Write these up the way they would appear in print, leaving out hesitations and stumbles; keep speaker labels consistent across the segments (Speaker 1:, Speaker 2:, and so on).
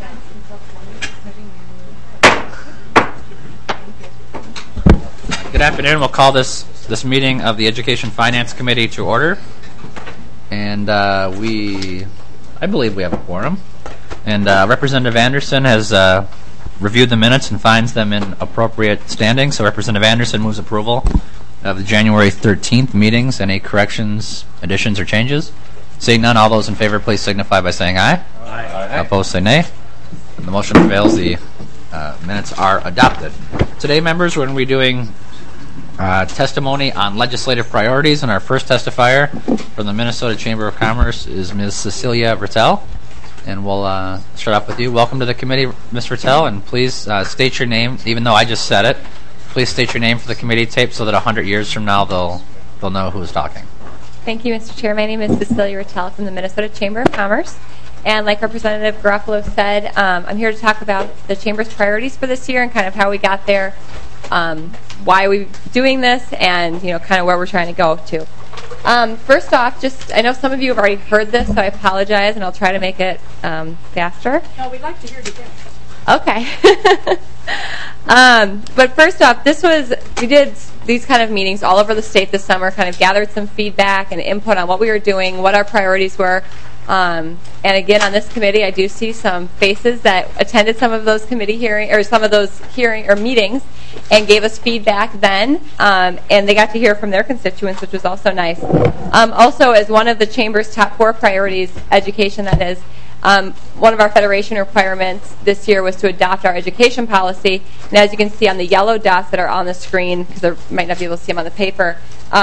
Speaker 1: Good afternoon. We'll call this meeting of the Education Finance Committee to order. And I believe we have a quorum. And Representative Anderson has reviewed the minutes and finds them in appropriate standing. So Representative Anderson moves approval of the January 13th meetings. Any corrections, additions, or changes? Seeing none, all those in favor, please signify by saying aye. Aye. Opposed, say nay. And the motion prevails. The minutes are adopted. Today, members, we're going to be doing testimony on legislative priorities, and our first testifier from the Minnesota Chamber of Commerce is Ms. Cecilia Rattel, and we'll start off with you. Welcome to the committee, Ms. Rattel, and please state your name, even though I just said it. Please state your name for the committee tape so that 100 years from now they'll know who is talking.
Speaker 2: Thank you, Mr. Chair. My name is Cecilia Rattel from the Minnesota Chamber of Commerce, and like Representative Garofalo said, I'm here to talk about the Chamber's priorities for this year and kind of how we got there, why we're doing this, and kind of where we're trying to go to. First off, I know some of you have already heard this, so I apologize, and I'll try to make it faster.
Speaker 3: No, we'd like to hear it again.
Speaker 2: Okay. But first off, we did these kind of meetings all over the state this summer, kind of gathered some feedback and input on what we were doing, what our priorities were. And again, on this committee, I do see some faces that attended some of those committee hearings, or some of those meetings, and gave us feedback then, and they got to hear from their constituents, which was also nice. Also, as one of the Chamber's top 4 priorities, education, that is, one of our Federation requirements this year was to adopt our education policy, and as you can see on the yellow dots that are on the screen, because I might not be able to see them on the paper,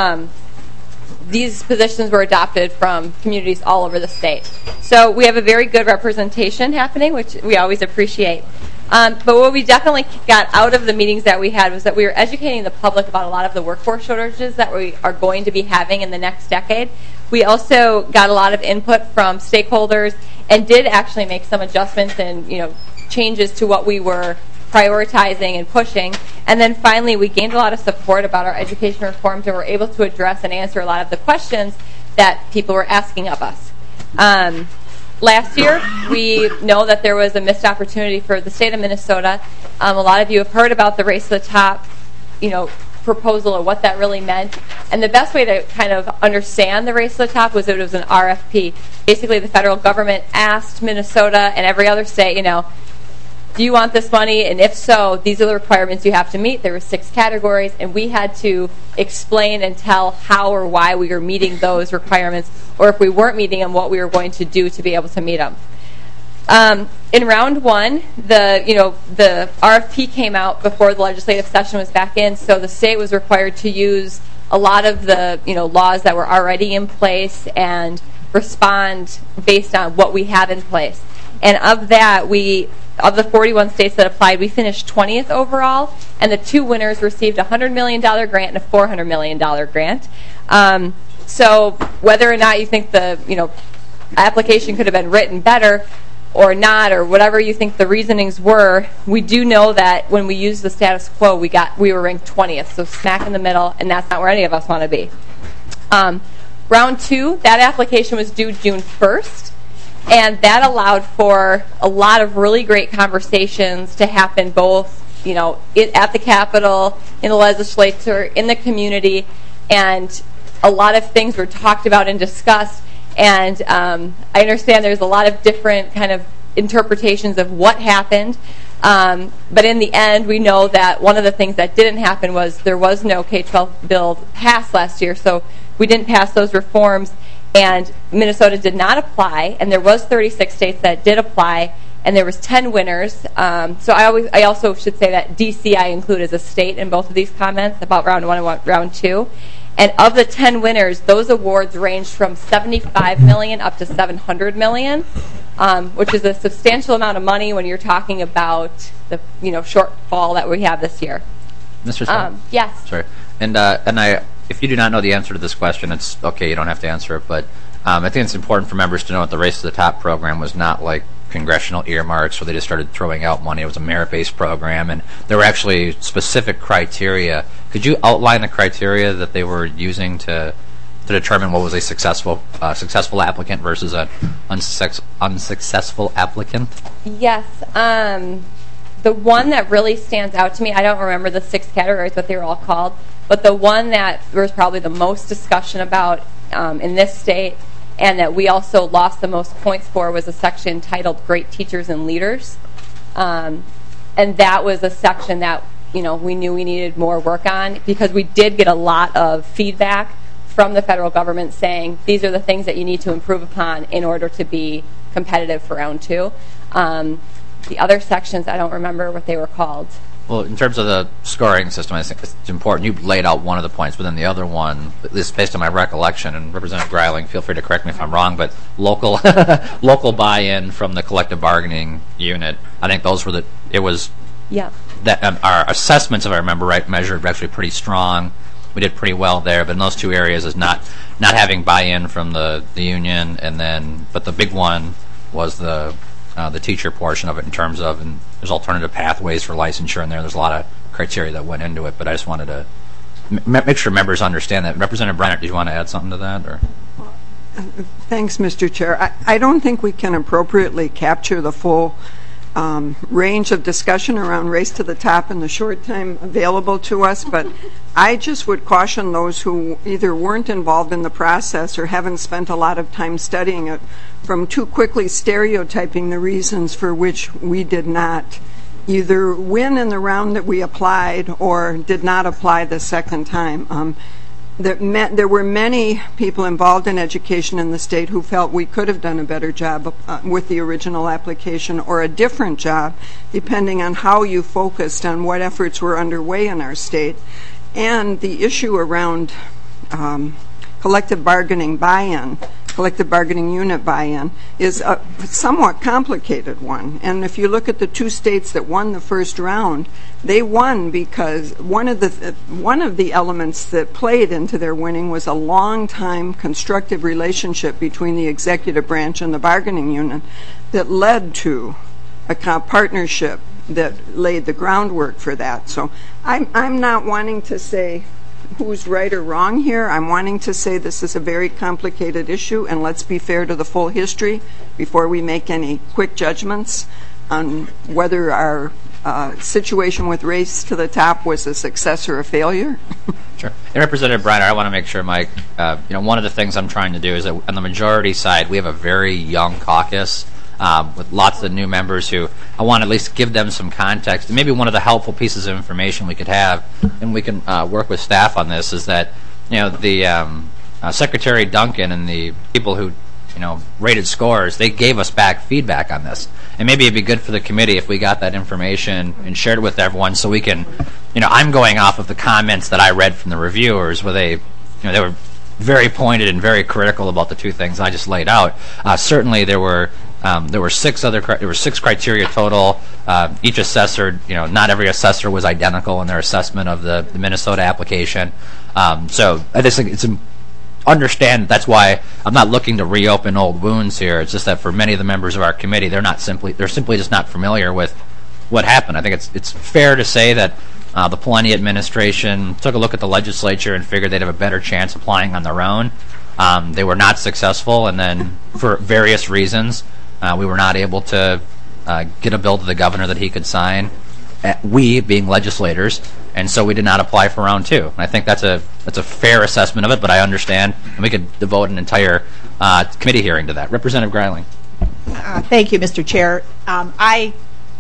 Speaker 2: these positions were adopted from communities all over the state. So we have a very good representation happening, which we always appreciate. But what we definitely got out of the meetings that we had was that we were educating the public about a lot of the workforce shortages that we are going to be having in the next decade. We also got a lot of input from stakeholders and did actually make some adjustments and changes to what we were prioritizing and pushing. And then finally, we gained a lot of support about our education reforms and were able to address and answer a lot of the questions that people were asking of us. Last year, we know that there was a missed opportunity for the state of Minnesota. A lot of you have heard about the Race to the Top, proposal or what that really meant. And the best way to kind of understand the Race to the Top was that it was an RFP. Basically, the federal government asked Minnesota and every other state, do you want this money? And if so, these are the requirements you have to meet. There were 6 categories, and we had to explain and tell how or why we were meeting those requirements, or if we weren't meeting them, what we were going to do to be able to meet them. In round 1, the RFP came out before the legislative session was back in, so the state was required to use a lot of the laws that were already in place and respond based on what we have in place. And of that, of the 41 states that applied, we finished 20th overall, and the 2 winners received a $100 million grant and a $400 million grant. So whether or not you think the application could have been written better or not, or whatever you think the reasonings were, we do know that when we used the status quo, we were ranked 20th, so smack in the middle, and that's not where any of us want to be. Round 2, that application was due June 1st. And that allowed for a lot of really great conversations to happen both, at the Capitol, in the legislature, in the community, and a lot of things were talked about and discussed. And I understand there's a lot of different kind of interpretations of what happened. But in the end, we know that one of the things that didn't happen was there was no K-12 bill passed last year, so we didn't pass those reforms. And Minnesota did not apply, and there was 36 states that did apply, and there was 10 winners. So I also should say that D.C. I include as a state in both of these comments about round 1 and round 2. And of the 10 winners, those awards ranged from $75 million up to $700 million, which is a substantial amount of money when you're talking about the shortfall that we have this year.
Speaker 1: Mr. Stone?
Speaker 2: Yes.
Speaker 1: Sorry. And if you do not know the answer to this question, it's okay, you don't have to answer it, but I think it's important for members to know that the Race to the Top program was not like congressional earmarks where they just started throwing out money. It was a merit-based program, and there were actually specific criteria. Could you outline the criteria that they were using to determine what was a successful applicant versus an unsuccessful applicant?
Speaker 2: Yes. The one that really stands out to me, I don't remember the 6 categories, what they were all called, but the one that there was probably the most discussion about in this state, and that we also lost the most points for, was a section titled Great Teachers and Leaders. And that was a section that we knew we needed more work on, because we did get a lot of feedback from the federal government saying these are the things that you need to improve upon in order to be competitive for round 2. The other sections, I don't remember what they were called.
Speaker 1: Well, in terms of the scoring system, I think it's important. You laid out one of the points, but then the other one, at least based on my recollection, and Representative Greiling, feel free to correct me if I'm wrong, but local buy-in from the collective bargaining unit, I think those were that our assessments, if I remember right, measured actually pretty strong. We did pretty well there, but in those 2 areas is not having buy-in from the union, but the big one was the teacher portion of it, in terms of, and there's alternative pathways for licensure in there. There's a lot of criteria that went into it, but I just wanted to make sure members understand that. Representative Brenner, do you want to add something to that? Or?
Speaker 3: Thanks, Mr. Chair. I don't think we can appropriately capture the full range of discussion around Race to the Top in the short time available to us, but I just would caution those who either weren't involved in the process or haven't spent a lot of time studying it from too quickly stereotyping the reasons for which we did not either win in the round that we applied or did not apply the second time. There were many people involved in education in the state who felt we could have done a better job with the original application, or a different job, depending on how you focused on what efforts were underway in our state. And the issue around collective bargaining buy-in, collective bargaining unit buy-in, is a somewhat complicated one. And if you look at the 2 states that won the first round, they won because one of the elements that played into their winning was a long-time constructive relationship between the executive branch and the bargaining unit that led to a partnership that laid the groundwork for that. So I'm not wanting to say who's right or wrong here. I'm wanting to say this is a very complicated issue, and let's be fair to the full history before we make any quick judgments on whether our situation with Race to the Top was a success or a failure.
Speaker 1: Sure. And Representative Breiner, I want to make sure, Mike, one of the things I'm trying to do is that on the majority side, we have a very young caucus with lots of new members who I want to at least give them some context. And maybe one of the helpful pieces of information we could have, and we can work with staff on this, is that the Secretary Duncan and the people who rated scores, they gave us back feedback on this. And maybe it'd be good for the committee if we got that information and shared it with everyone, so we can, I'm going off of the comments that I read from the reviewers, where they were very pointed and very critical about the 2 things I just laid out. Certainly there were 6 criteria total. Each assessor, not every assessor was identical in their assessment of the Minnesota application. So I just think it's understand that's why I'm not looking to reopen old wounds here. It's just that for many of the members of our committee, they're simply just not familiar with what happened. I think it's fair to say that the Poleni administration took a look at the legislature and figured they'd have a better chance applying on their own. They were not successful, and then for various reasons, we were not able to get a bill to the governor that he could sign. We being legislators, and so we did not apply for round 2. And I think that's a fair assessment of it, but I understand, and we could devote an entire committee hearing to that. Representative Greiling.
Speaker 4: Thank you, Mr. Chair. I,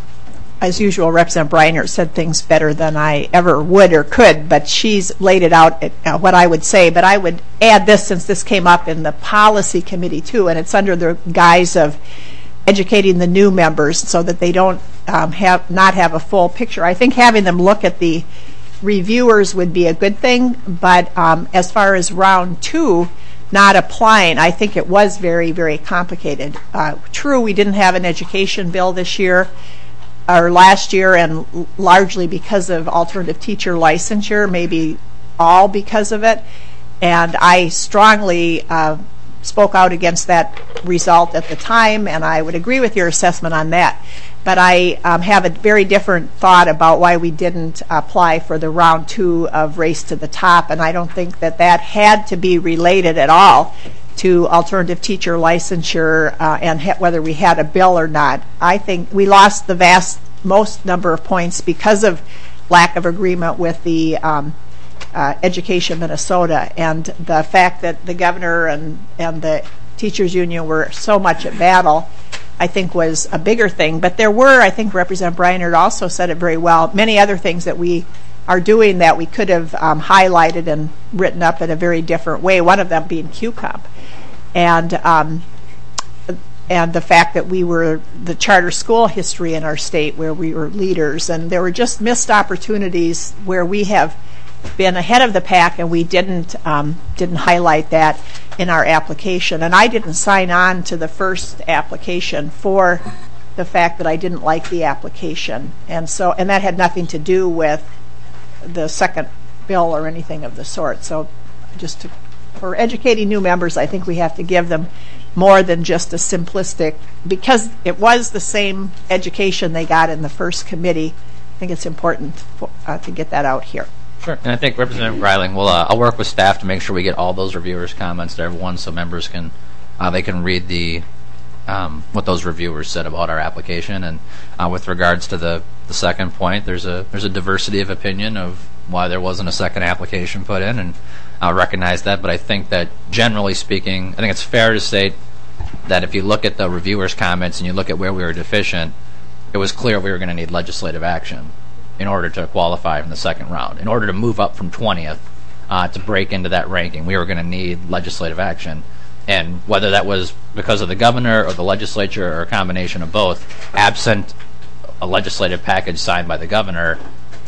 Speaker 4: as usual, Representative Breiner said things better than I ever would or could, but she's laid it out at what I would say. But I would add this, since this came up in the policy committee too, and it's under the guise of educating the new members so that they don't not have a full picture. I think having them look at the reviewers would be a good thing, but as far as round 2 not applying, I think it was very, very complicated. True, we didn't have an education bill this year or last year, and largely because of alternative teacher licensure, maybe all because of it. And I strongly spoke out against that result at the time, and I would agree with your assessment on that. But I have a very different thought about why we didn't apply for the round 2 of Race to the Top, and I don't think that that had to be related at all to alternative teacher licensure and whether we had a bill or not. I think we lost the most number of points because of lack of agreement with the Education Minnesota, and the fact that the governor and the teachers union were so much at battle, I think, was a bigger thing. But there were, I think Representative Breinert also said it very well, many other things that we are doing that we could have highlighted and written up in a very different way, one of them being QComp. And the fact that we were the charter school history in our state where we were leaders. And there were just missed opportunities where we have been ahead of the pack, and we didn't highlight that in our application. And I didn't sign on to the first application for the fact that I didn't like the application. And that had nothing to do with the second bill or anything of the sort. So for educating new members, I think we have to give them more than just a simplistic, because it was the same education they got in the first committee. I think it's important to get that out here.
Speaker 1: Sure. And I think Representative Greiling, I'll work with staff to make sure we get all those reviewers' comments to everyone, so members can read the what those reviewers said about our application. And with regards to the second point, there's a diversity of opinion of why there wasn't a second application put in, and I'll recognize that. But I think that generally speaking, I think it's fair to state that if you look at the reviewers' comments and you look at where we were deficient, it was clear we were going to need legislative action in order to qualify in the second round. In order to move up from 20th to break into that ranking, we were going to need legislative action. And whether that was because of the governor or the legislature or a combination of both, absent a legislative package signed by the governor,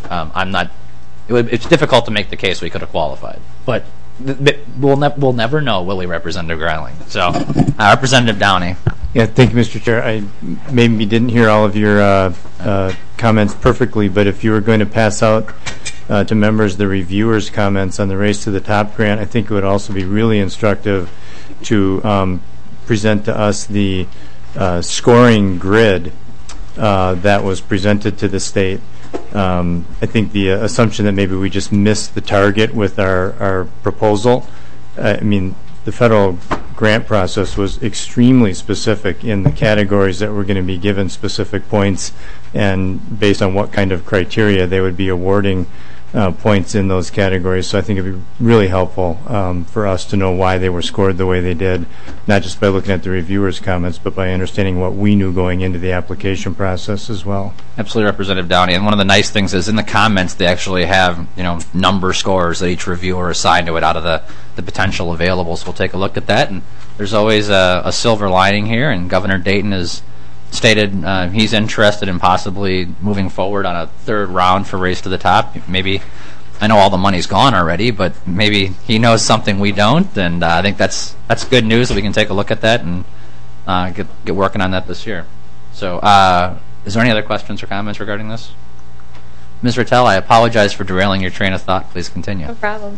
Speaker 1: it's difficult to make the case we could have qualified. But we'll never know, will we, Representative Greiling? So, Representative Downey.
Speaker 5: Yeah, thank you, Mr. Chair. I maybe didn't hear all of your comments perfectly, but if you were going to pass out to members the reviewers' comments on the Race to the Top grant, I think it would also be really instructive to present to us the scoring grid that was presented to the state. I think the assumption that maybe we just missed the target with our proposal, the federal grant process was extremely specific in the categories that were going to be given specific points, and based on what kind of criteria they would be awarding points in those categories. So I think it would be really helpful for us to know why they were scored the way they did, not just by looking at the reviewers' comments, but by understanding what we knew going into the application process as well.
Speaker 1: Absolutely, Representative Downey. And one of the nice things is in the comments they actually have number scores that each reviewer assigned to it out of the potential available. So we'll take a look at that. And there's always a silver lining here, and Governor Dayton has stated he's interested in possibly moving forward on a third round for Race to the Top. Maybe, I know all the money's gone already, but maybe he knows something we don't, and I think that's good news that we can take a look at that and get working on that this year. So is there any other questions or comments regarding this? Ms. Rattel, I apologize for derailing your train of thought. Please continue.
Speaker 2: No problem.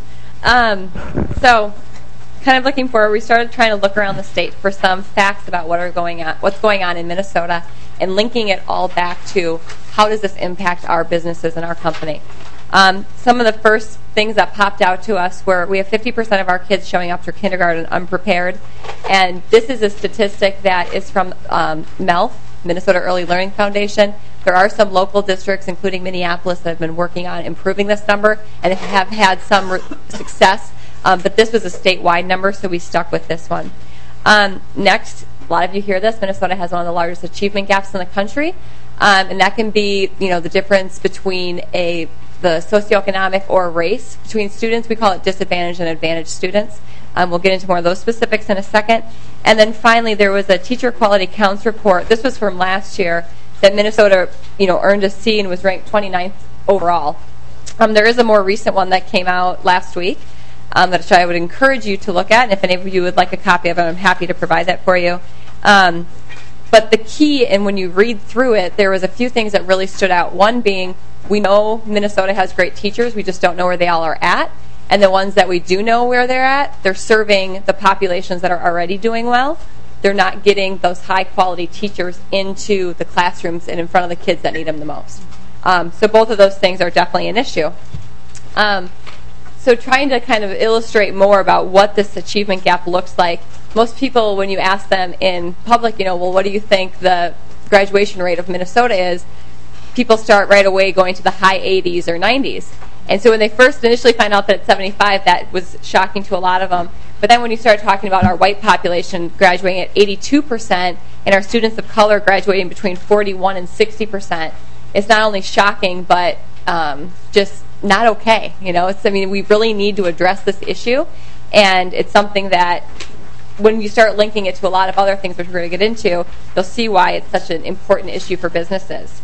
Speaker 2: So kind of looking forward, we started trying to look around the state for some facts about what's going on in Minnesota, and linking it all back to how does this impact our businesses and our company. Some of the first things that popped out to us were we have 50% of our kids showing up to kindergarten unprepared, and this is a statistic that is from MELF, Minnesota Early Learning Foundation. There are some local districts, including Minneapolis, that have been working on improving this number and have had some success. But this was a statewide number, so we stuck with this one. Next, a lot of you hear this, Minnesota has one of the largest achievement gaps in the country, and that can be, the difference between the socioeconomic or race between students. We call it disadvantaged and advantaged students. We'll get into more of those specifics in a second. And then finally, there was a teacher quality counts report. This was from last year that Minnesota, earned a C and was ranked 29th overall. There is a more recent one that came out last week. That I would encourage you to look at, and if any of you would like a copy of it, I'm happy to provide that for you. But the key, and when you read through it, there was a few things that really stood out. One being, we know Minnesota has great teachers, we just don't know where they all are at. And the ones that we do know where they're at, they're serving the populations that are already doing well. They're not getting those high-quality teachers into the classrooms and in front of the kids that need them the most. So both of those things are definitely an issue. So trying to kind of illustrate more about what this achievement gap looks like, most people, when you ask them in public, well, what do you think the graduation rate of Minnesota is, people start right away going to the high 80s or 90s. And so when they first initially find out that it's 75, that was shocking to a lot of them. But then when you start talking about our white population graduating at 82% and our students of color graduating between 41 and 60%, it's not only shocking, but just not okay. We really need to address this issue, and it's something that when you start linking it to a lot of other things which we're going to get into, you'll see why it's such an important issue for businesses.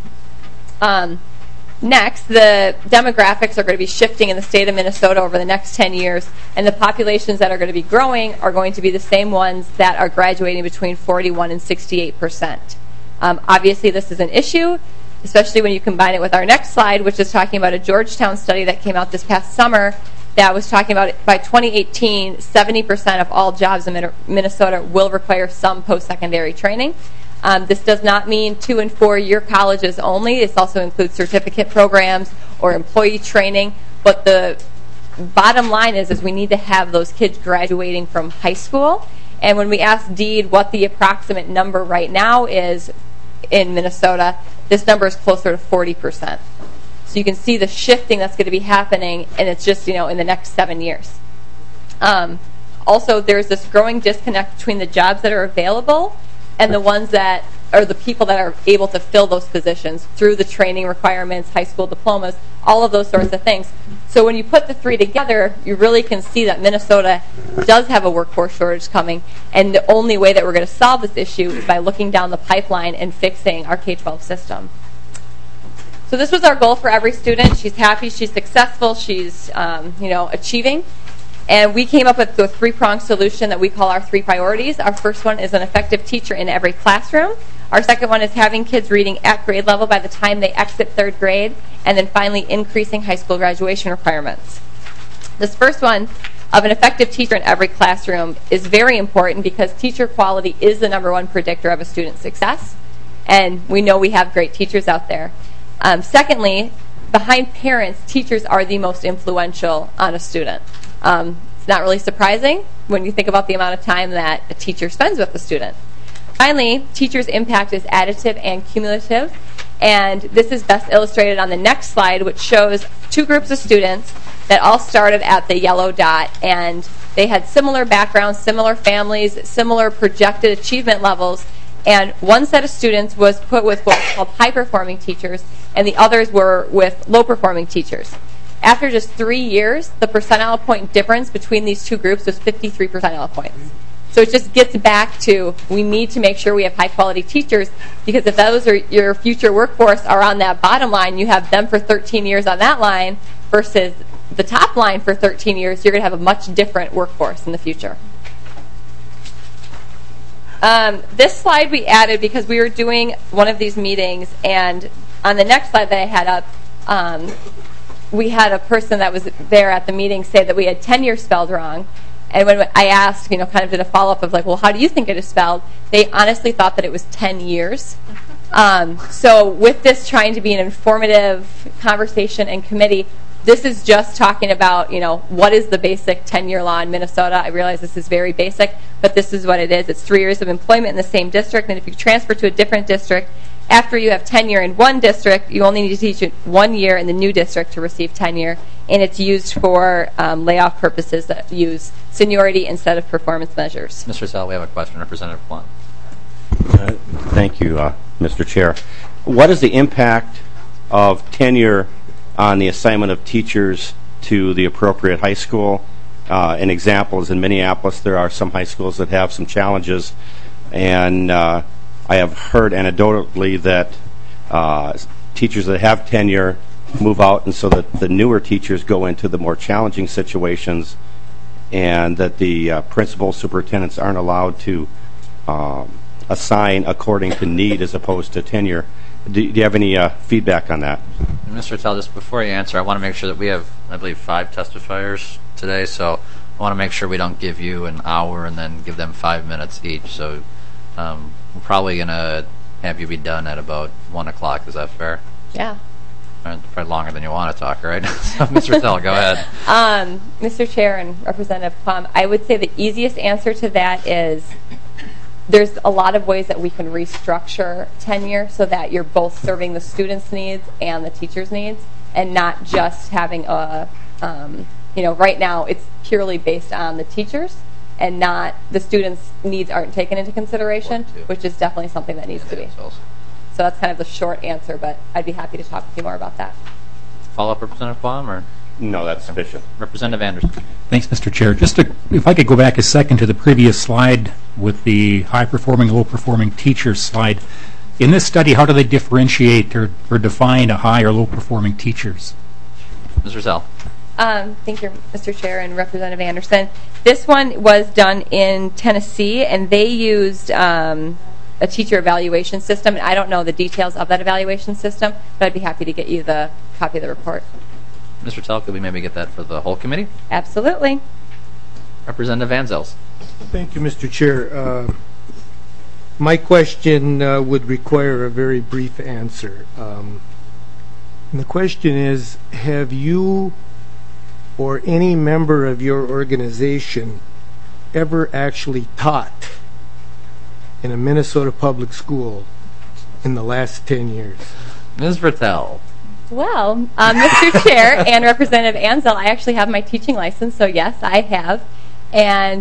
Speaker 2: Next, the demographics are going to be shifting in the state of Minnesota over the next 10 years, and the populations that are going to be growing are going to be the same ones that are graduating between 41 and 68%. Obviously, this is an issue, especially when you combine it with our next slide, which is talking about a Georgetown study that came out this past summer that was talking about by 2018, 70% of all jobs in Minnesota will require some post-secondary training. This does not mean 2- and 4-year colleges only. This also includes certificate programs or employee training. But the bottom line is we need to have those kids graduating from high school. And when we asked DEED what the approximate number right now is in Minnesota, this number is closer to 40%. So you can see the shifting that's going to be happening, and it's just, in the next 7 years. Also, there's this growing disconnect between the jobs that are available and the ones that are the people that are able to fill those positions through the training requirements, high school diplomas, all of those sorts of things. So when you put the three together, you really can see that Minnesota does have a workforce shortage coming, and the only way that we're going to solve this issue is by looking down the pipeline and fixing our K-12 system. So this was our goal for every student. She's happy, she's successful, she's achieving. And we came up with a 3-pronged solution that we call our 3 priorities. Our first one is an effective teacher in every classroom. Our second one is having kids reading at grade level by the time they exit 3rd grade. And then finally, increasing high school graduation requirements. This first one of an effective teacher in every classroom is very important because teacher quality is the #1 predictor of a student's success. And we know we have great teachers out there. Secondly, behind parents, teachers are the most influential on a student. It's not really surprising when you think about the amount of time that a teacher spends with the student. Finally, teachers' impact is additive and cumulative, and this is best illustrated on the next slide, which shows 2 groups of students that all started at the yellow dot, and they had similar backgrounds, similar families, similar projected achievement levels, and one set of students was put with what's called high-performing teachers, and the others were with low-performing teachers. After just 3 years, the percentile point difference between these 2 groups was 53 percentile points. So it just gets back to we need to make sure we have high-quality teachers, because if those are your future workforce are on that bottom line, you have them for 13 years on that line versus the top line for 13 years, you're going to have a much different workforce in the future. This slide we added because we were doing one of these meetings, and on the next slide that I had up, we had a person that was there at the meeting say that we had tenure spelled wrong. And when I asked, kind of did a follow-up of like, well, how do you think it is spelled? They honestly thought that it was 10 years. So with this trying to be an informative conversation and committee, this is just talking about, what is the basic tenure law in Minnesota. I realize this is very basic, but this is what it is. It's 3 years of employment in the same district, and if you transfer to a different district, after you have tenure in one district, you only need to teach it 1 year in the new district to receive tenure, and it's used for layoff purposes that use seniority instead of performance measures.
Speaker 1: Mr. Sell, we have a question. Representative Blunt.
Speaker 6: Thank you, Mr. Chair. What is the impact of tenure on the assignment of teachers to the appropriate high school? An example is in Minneapolis, there are some high schools that have some challenges, and I have heard anecdotally that teachers that have tenure move out, and so that the newer teachers go into the more challenging situations, and that the principal superintendents aren't allowed to assign according to need as opposed to tenure. Do you have any feedback on that?
Speaker 1: And Mr. Tell, just before you answer, I want to make sure that we have, I believe, 5 testifiers today, so I want to make sure we don't give you an hour and then give them 5 minutes each. So we're probably going to have you be done at about 1 o'clock. Is that fair?
Speaker 2: Yeah.
Speaker 1: Probably longer than you want to talk, right? So, Mr. Tell, go ahead.
Speaker 2: Mr. Chair and Representative Plum, I would say the easiest answer to that is there's a lot of ways that we can restructure tenure so that you're both serving the students' needs and the teachers' needs, and not just having a, right now it's purely based on the teachers and not the students' needs aren't taken into consideration, which is definitely something that needs to be. So that's kind of the short answer, but I'd be happy to talk with you more about that.
Speaker 1: Follow-up, Representative Plum, or?
Speaker 6: No, that's sufficient.
Speaker 1: Representative Anderson.
Speaker 7: Thanks, Mr. Chair. If I could go back a second to the previous slide with the high-performing, low-performing teachers slide. In this study, how do they differentiate or define a high or low-performing teachers?
Speaker 1: Mr. Zell.
Speaker 2: Thank you, Mr. Chair and Representative Anderson. This one was done in Tennessee, and they used a teacher evaluation system. And I don't know the details of that evaluation system, but I'd be happy to get you the copy of the report.
Speaker 1: Mr. Tell, could we maybe get that for the whole committee?
Speaker 2: Absolutely.
Speaker 1: Representative Van Zels.
Speaker 8: Thank you, Mr. Chair. My question would require a very brief answer. And the question is, have you or any member of your organization ever actually taught in a Minnesota public school in the last 10 years?
Speaker 1: Ms. Vertel.
Speaker 2: Well, Mr. Chair and Representative Ansel, I actually have my teaching license, so yes, I have. And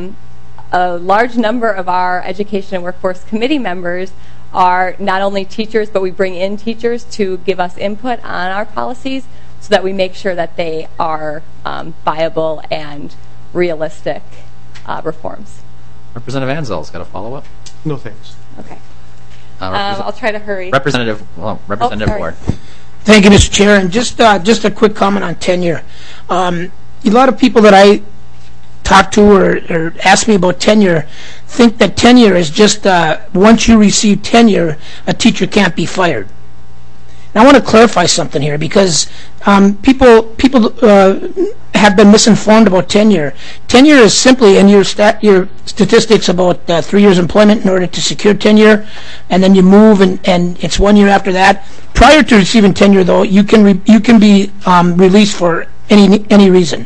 Speaker 2: a large number of our Education and Workforce Committee members are not only teachers, but we bring in teachers to give us input on our policies so that we make sure that they are viable and realistic reforms.
Speaker 1: Representative Anzel's got a follow-up?
Speaker 8: No, thanks.
Speaker 2: Okay. I'll try to hurry.
Speaker 1: Representative Ward.
Speaker 9: Thank you, Mr. Chair. And just a quick comment on tenure. A lot of people that I talk to or ask me about tenure think that tenure is just once you receive tenure, a teacher can't be fired. Now, I want to clarify something here because people have been misinformed about tenure. Tenure is simply in your statistics about 3 years employment in order to secure tenure, and then you move and it's 1 year after that. Prior to receiving tenure, though, you can be released for any reason.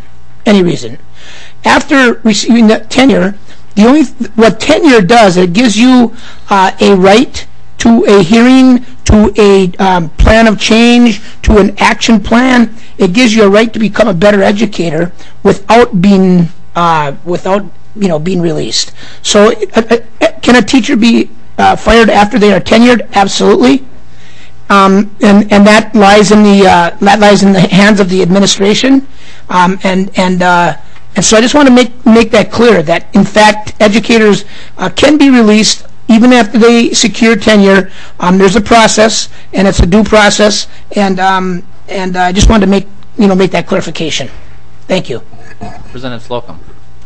Speaker 9: After receiving that tenure, what tenure does, it gives you a right to a hearing, to a plan of change, to an action plan. It gives you a right to become a better educator without being being released. So, can a teacher be fired after they are tenured? Absolutely. And that lies in the hands of the administration. And so I just want to make that clear that in fact educators can be released even after they secure tenure. There's a process, and it's a due process, and I just wanted to make that clarification. Thank you.
Speaker 1: Representative Slocum.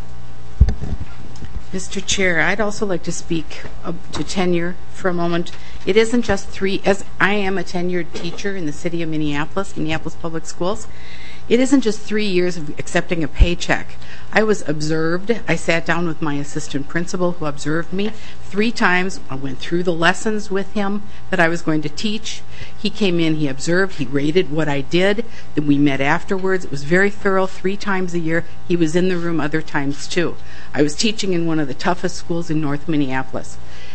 Speaker 10: Mr. Chair, I'd also like to speak to tenure for a moment. It isn't just as I am a tenured teacher in the city of Minneapolis Public Schools. It isn't just 3 years of accepting a paycheck. I was observed. I sat down with my assistant principal who observed me 3 times. I went through the lessons with him that I was going to teach. He came in, he observed, he rated what I did. Then we met afterwards. It was very thorough, 3 times a year. He was in the room other times too. I was teaching in one of the toughest schools in North Minneapolis.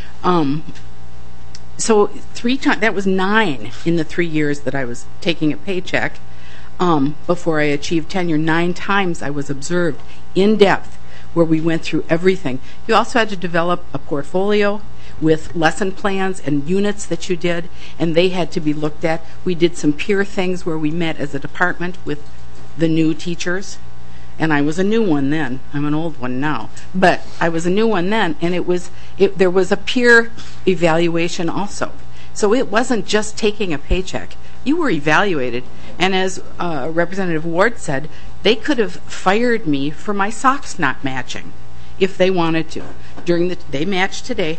Speaker 10: So 3 times, that was 9 in the 3 years that I was taking a paycheck. Before I achieved tenure, 9 times I was observed in depth where we went through everything. You also had to develop a portfolio with lesson plans and units that you did, and they had to be looked at. We did some peer things where we met as a department with the new teachers, and I was a new one then. I'm an old one now, but I was a new one then, and there was a peer evaluation also. So it wasn't just taking a paycheck. You were evaluated, and as Representative Ward said, they could have fired me for my socks not matching if they wanted to. They match today.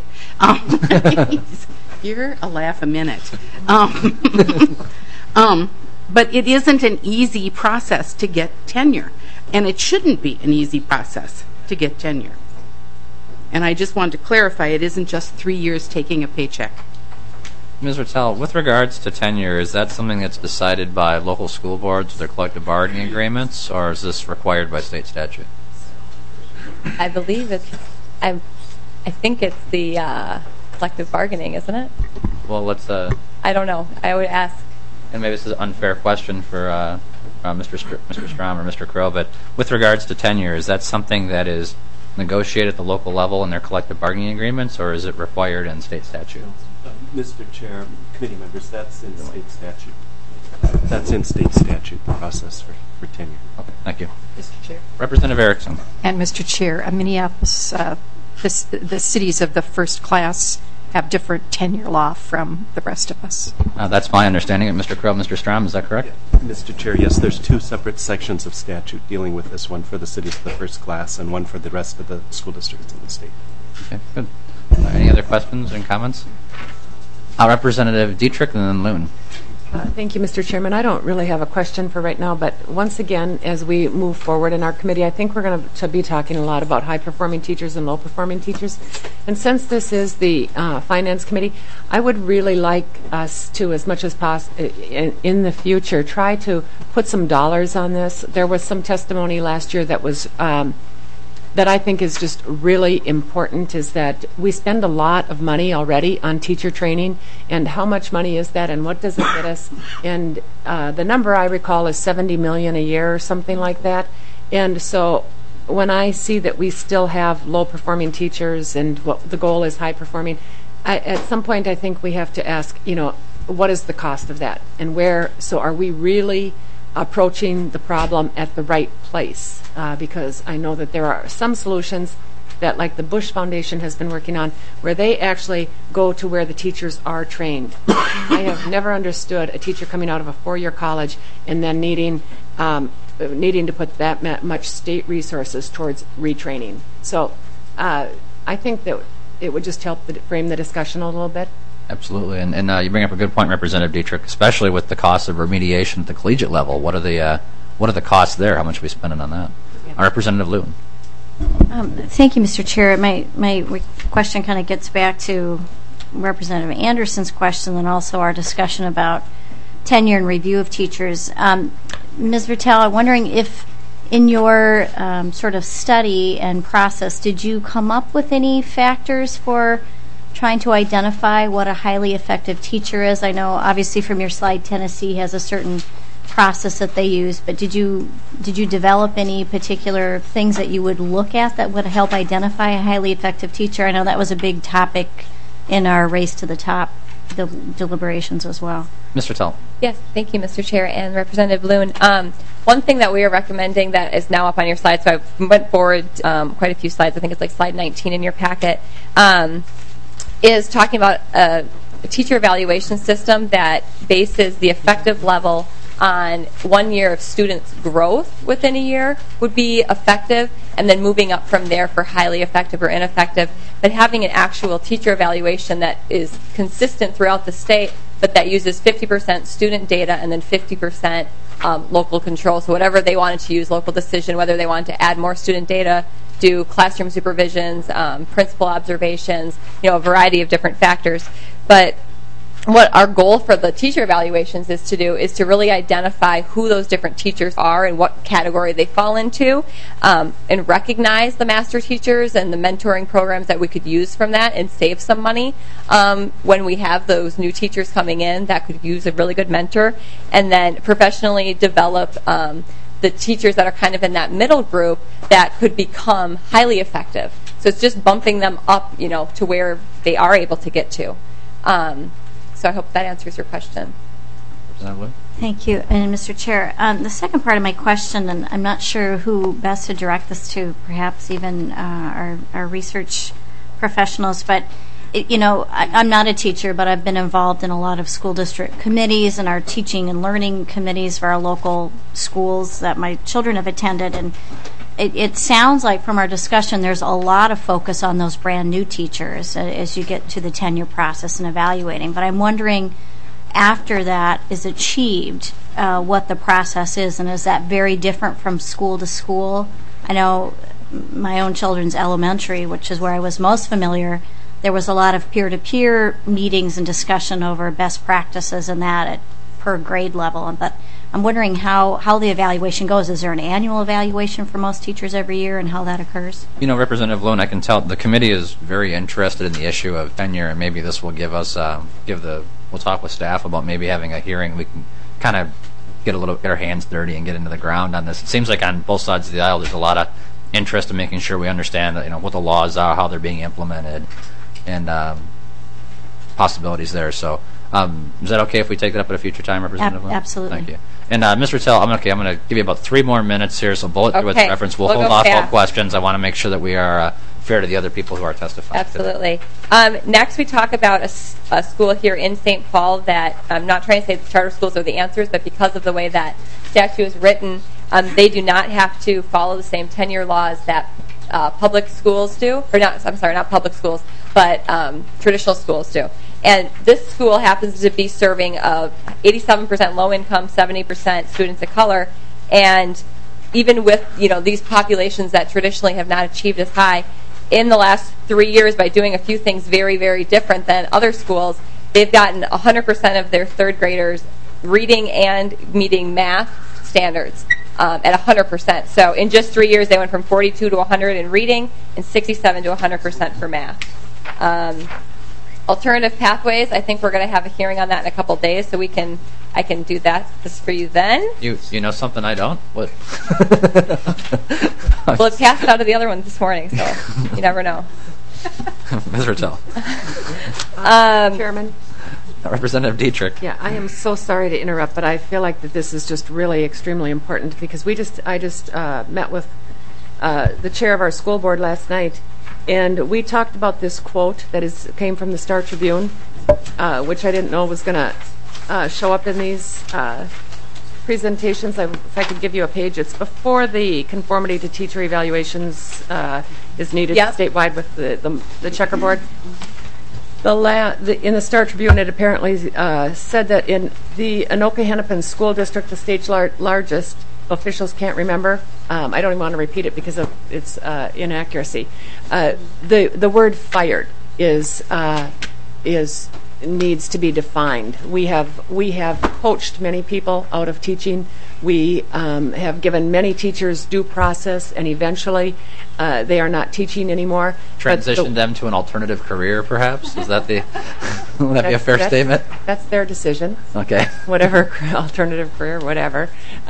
Speaker 10: You're a laugh a minute. But it isn't an easy process to get tenure. And it shouldn't be an easy process to get tenure. And I just wanted to clarify, it isn't just 3 years taking a paycheck.
Speaker 1: Ms. Rattel, with regards to tenure, is that something that's decided by local school boards with their collective bargaining agreements, or is this required by state statute?
Speaker 2: I believe I think it's the collective bargaining, isn't it?
Speaker 1: Well, let's...
Speaker 2: I don't know. I would ask.
Speaker 1: And maybe this is an unfair question for Mr. Strom or Mr. Crow, but with regards to tenure, is that something that is negotiated at the local level in their collective bargaining agreements, or is it required in state statute?
Speaker 11: Mr. Chair, committee members, that's in state statute. That's in state statute, the process for tenure.
Speaker 1: Okay, thank you.
Speaker 10: Mr. Chair.
Speaker 1: Representative Erickson.
Speaker 12: And Mr. Chair, Minneapolis, the cities of the first class have different tenure law from the rest of us.
Speaker 1: That's my understanding. Mr. Crow, Mr. Strom, is that correct?
Speaker 11: Yeah. Mr. Chair, yes, there's 2 separate sections of statute dealing with this, one for the cities of the first class and one for the rest of the school districts in the state.
Speaker 1: Okay, good. Any other questions and comments? Representative Dietrich and then Loon.
Speaker 13: Thank you, Mr. Chairman. I don't really have a question for right now, but once again, as we move forward in our committee, I think we're going to be talking a lot about high-performing teachers and low-performing teachers. And since this is the Finance Committee, I would really like us to, as much as possible in the future, try to put some dollars on this. There was some testimony last year that was that I think is just really important, is that we spend a lot of money already on teacher training, and how much money is that and what does it get us? And the number I recall is $70 million a year or something like that. And so when I see that we still have low-performing teachers and what the goal is high-performing, at some point I think we have to ask, what is the cost of that? And so are we really approaching the problem at the right place? Because I know that there are some solutions that, like the Bush Foundation has been working on, where they actually go to where the teachers are trained. I have never understood a teacher coming out of a 4-year college and then needing to put that much state resources towards retraining. So I think that it would just help frame the discussion a little bit.
Speaker 1: Absolutely, and you bring up a good point, Representative Dietrich, especially with the cost of remediation at the collegiate level. What are the costs there? How much are we spending on that? Representative Lewin.
Speaker 14: Thank you, Mr. Chair. My question kind of gets back to Representative Anderson's question and also our discussion about tenure and review of teachers. Ms. Rattel, I'm wondering if in your sort of study and process, did you come up with any factors for trying to identify what a highly effective teacher is? I know obviously from your slide Tennessee has a certain process that they use, but did you develop any particular things that you would look at that would help identify a highly effective teacher? I know that was a big topic in our Race to the Top deliberations as well.
Speaker 1: Mr. Tell.
Speaker 2: Yes, thank you, Mr. Chair and Representative Loon. One thing that we are recommending that is now up on your slides, so I went forward quite a few slides, I think it's like slide 19 in your packet, is talking about a teacher evaluation system that bases the effective level on 1 year of students' growth within a year would be effective, and then moving up from there for highly effective or ineffective, but having an actual teacher evaluation that is consistent throughout the state, but that uses 50% student data and then 50% local control. So whatever they wanted to use, local decision, whether they wanted to add more student data, do classroom supervisions, principal observations, a variety of different factors. But what our goal for the teacher evaluations is to do is to really identify who those different teachers are and what category they fall into, and recognize the master teachers and the mentoring programs that we could use from that and save some money when we have those new teachers coming in that could use a really good mentor, and then professionally develop the teachers that are kind of in that middle group that could become highly effective. So it's just bumping them up, to where they are able to get to. So I hope that answers your question.
Speaker 14: Thank you. And Mr. Chair, the second part of my question, and I'm not sure who best to direct this to, perhaps even our research professionals, but I'm not a teacher, but I've been involved in a lot of school district committees and our teaching and learning committees for our local schools that my children have attended, and it sounds like from our discussion there's a lot of focus on those brand new teachers as you get to the tenure process and evaluating. But I'm wondering, after that is achieved, what the process is, and is that very different from school to school? I know my own children's elementary, which is where I was most familiar, there was a lot of peer-to-peer meetings and discussion over best practices and that at per grade level. But I'm wondering how the evaluation goes. Is there an annual evaluation for most teachers every year, and how that occurs?
Speaker 1: You know, Representative Loon, I can tell the committee is very interested in the issue of tenure, and maybe this will give us we'll talk with staff about maybe having a hearing. We can kind of get our hands dirty and get into the ground on this. It seems like on both sides of the aisle there's a lot of interest in making sure we understand that, what the laws are, how they're being implemented, and possibilities there. So is that okay if we take that up at a future time, Representative Loon?
Speaker 14: Absolutely.
Speaker 1: Thank you. And Ms. Rattel, I'm going to give you about 3 more minutes here, so bullet through its reference. We'll hold off all questions. I want to make sure that we are fair to the other people who are testifying.
Speaker 2: Absolutely. Next, we talk about a school here in St. Paul that I'm not trying to say the charter schools are the answers, but because of the way that statute is written, they do not have to follow the same tenure laws that public schools do, or not. I'm sorry, not public schools, but traditional schools do. And this school happens to be serving 87% low income, 70% students of color, and even with these populations that traditionally have not achieved as high, in the last 3 years, by doing a few things very, very different than other schools, they've gotten 100% of their third graders reading and meeting math standards at 100%. So in just 3 years, they went from 42 to 100 in reading and 67 to 100% for math. Alternative pathways, I think we're going to have a hearing on that in a couple days, so I can do that just for you then.
Speaker 1: You know something I don't? What?
Speaker 2: Well, it passed out of the other one this morning, so you never know.
Speaker 1: Ms. Rattel.
Speaker 13: Chairman?
Speaker 1: Representative Dietrich.
Speaker 13: Yeah, I am so sorry to interrupt, but I feel like that this is just really extremely important because I just met with the chair of our school board last night, and we talked about this quote that came from the Star Tribune, which I didn't know was going to show up in these presentations. If I could give you a page, it's before the conformity to teacher evaluations is needed statewide with the checkerboard. In the Star Tribune, it apparently said that in the Anoka-Hennepin School District, the state's largest, officials can't remember. I don't even want to repeat it because of its inaccuracy. The word "fired" needs to be defined. We have poached many people out of teaching. We have given many teachers due process, and eventually they are not teaching anymore.
Speaker 1: Transition them to an alternative career, perhaps? Is that would that be a fair statement?
Speaker 13: That's their decision.
Speaker 1: Okay.
Speaker 13: Whatever alternative career, whatever.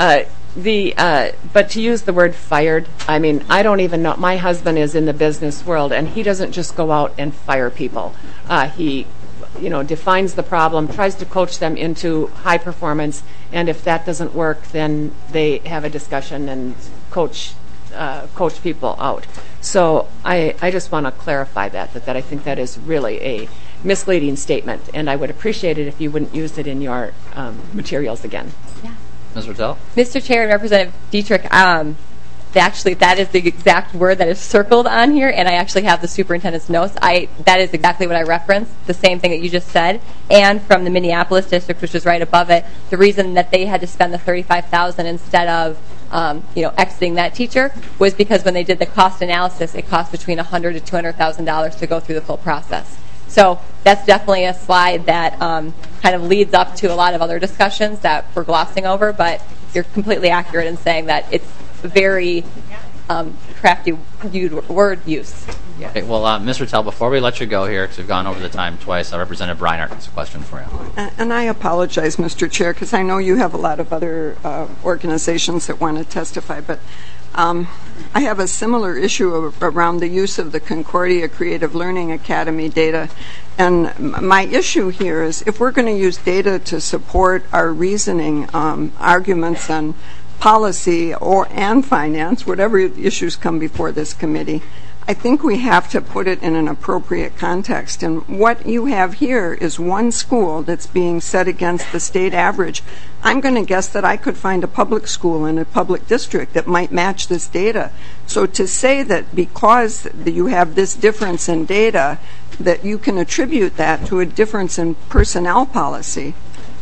Speaker 13: But to use the word "fired," I mean, I don't even know. My husband is in the business world, and he doesn't just go out and fire people. He defines the problem, tries to coach them into high performance, and if that doesn't work, then they have a discussion and coach people out. So I just want to clarify that I think that is really a misleading statement, and I would appreciate it if you wouldn't use it in your materials again.
Speaker 2: Yeah.
Speaker 1: Ms. Rattel?
Speaker 2: Mr. Chair and Representative Dietrich, actually, that is the exact word that is circled on here, and I actually have the superintendent's notes. That is exactly what I referenced, the same thing that you just said. And from the Minneapolis district, which is right above it, the reason that they had to spend the $35,000 instead of exiting that teacher was because when they did the cost analysis, it cost between $100,000 to $200,000 to go through the full process. So that's definitely a slide that kind of leads up to a lot of other discussions that we're glossing over, but you're completely accurate in saying that it's very crafty word use.
Speaker 1: Yes. Okay, well, Ms. Rattel, before we let you go here, because we've gone over the time twice, Representative Reinhardt has a question for you.
Speaker 3: And I apologize, Mr. Chair, because I know you have a lot of other organizations that want to testify, but I have a similar issue around the use of the Concordia Creative Learning Academy data. And my issue here is if we're going to use data to support our reasoning arguments on policy and finance, whatever issues come before this committee, I think we have to put it in an appropriate context. And what you have here is one school that's being set against the state average. I'm going to guess that I could find a public school in a public district that might match this data. So to say that because you have this difference in data, that you can attribute that to a difference in personnel policy,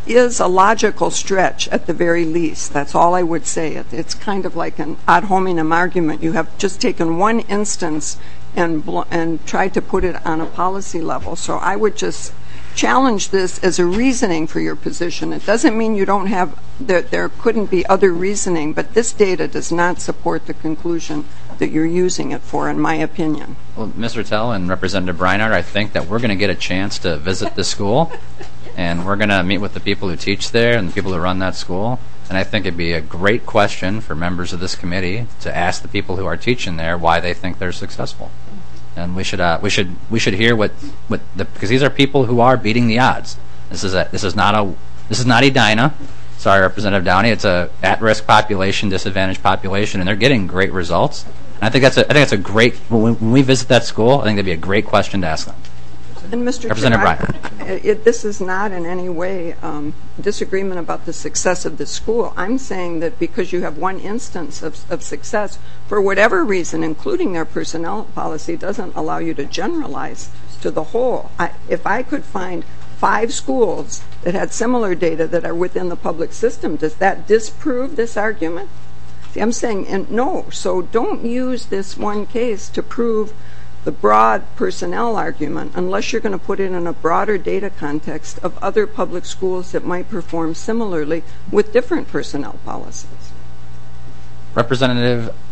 Speaker 3: is a logical stretch at the very least. That's all I would say. It's kind of like an ad hominem argument. You have just taken one instance and tried to put it on a policy level. So I would just challenge this as a reasoning for your position. It doesn't mean you don't have, there couldn't be other reasoning, but this data does not support the conclusion that you're using it for, in my opinion.
Speaker 1: Well, Ms. Rattel and Representative Breinart, I think that we're going to get a chance to visit the school, and we're going to meet with the people who teach there and the people who run that school. And I think it'd be a great question for members of this committee to ask the people who are teaching there why they think they're successful. And we should hear what because these are people who are beating the odds. This is not Edina. Sorry, Representative Downey. It's a at-risk population, disadvantaged population, and they're getting great results. And I think that's a great. When we visit that school, I think that'd be a great question to ask them.
Speaker 3: And Mr.
Speaker 1: Representative
Speaker 3: Breyer, this is not in any way disagreement about the success of the school. I'm saying that because you have one instance of success, for whatever reason, including their personnel policy, doesn't allow you to generalize to the whole. If I could find 5 schools that had similar data that are within the public system, does that disprove this argument? See, I'm saying no. So don't use this one case to prove the broad personnel argument unless you're going to put it in a broader data context of other public schools that might perform similarly with different personnel policies.
Speaker 1: Representative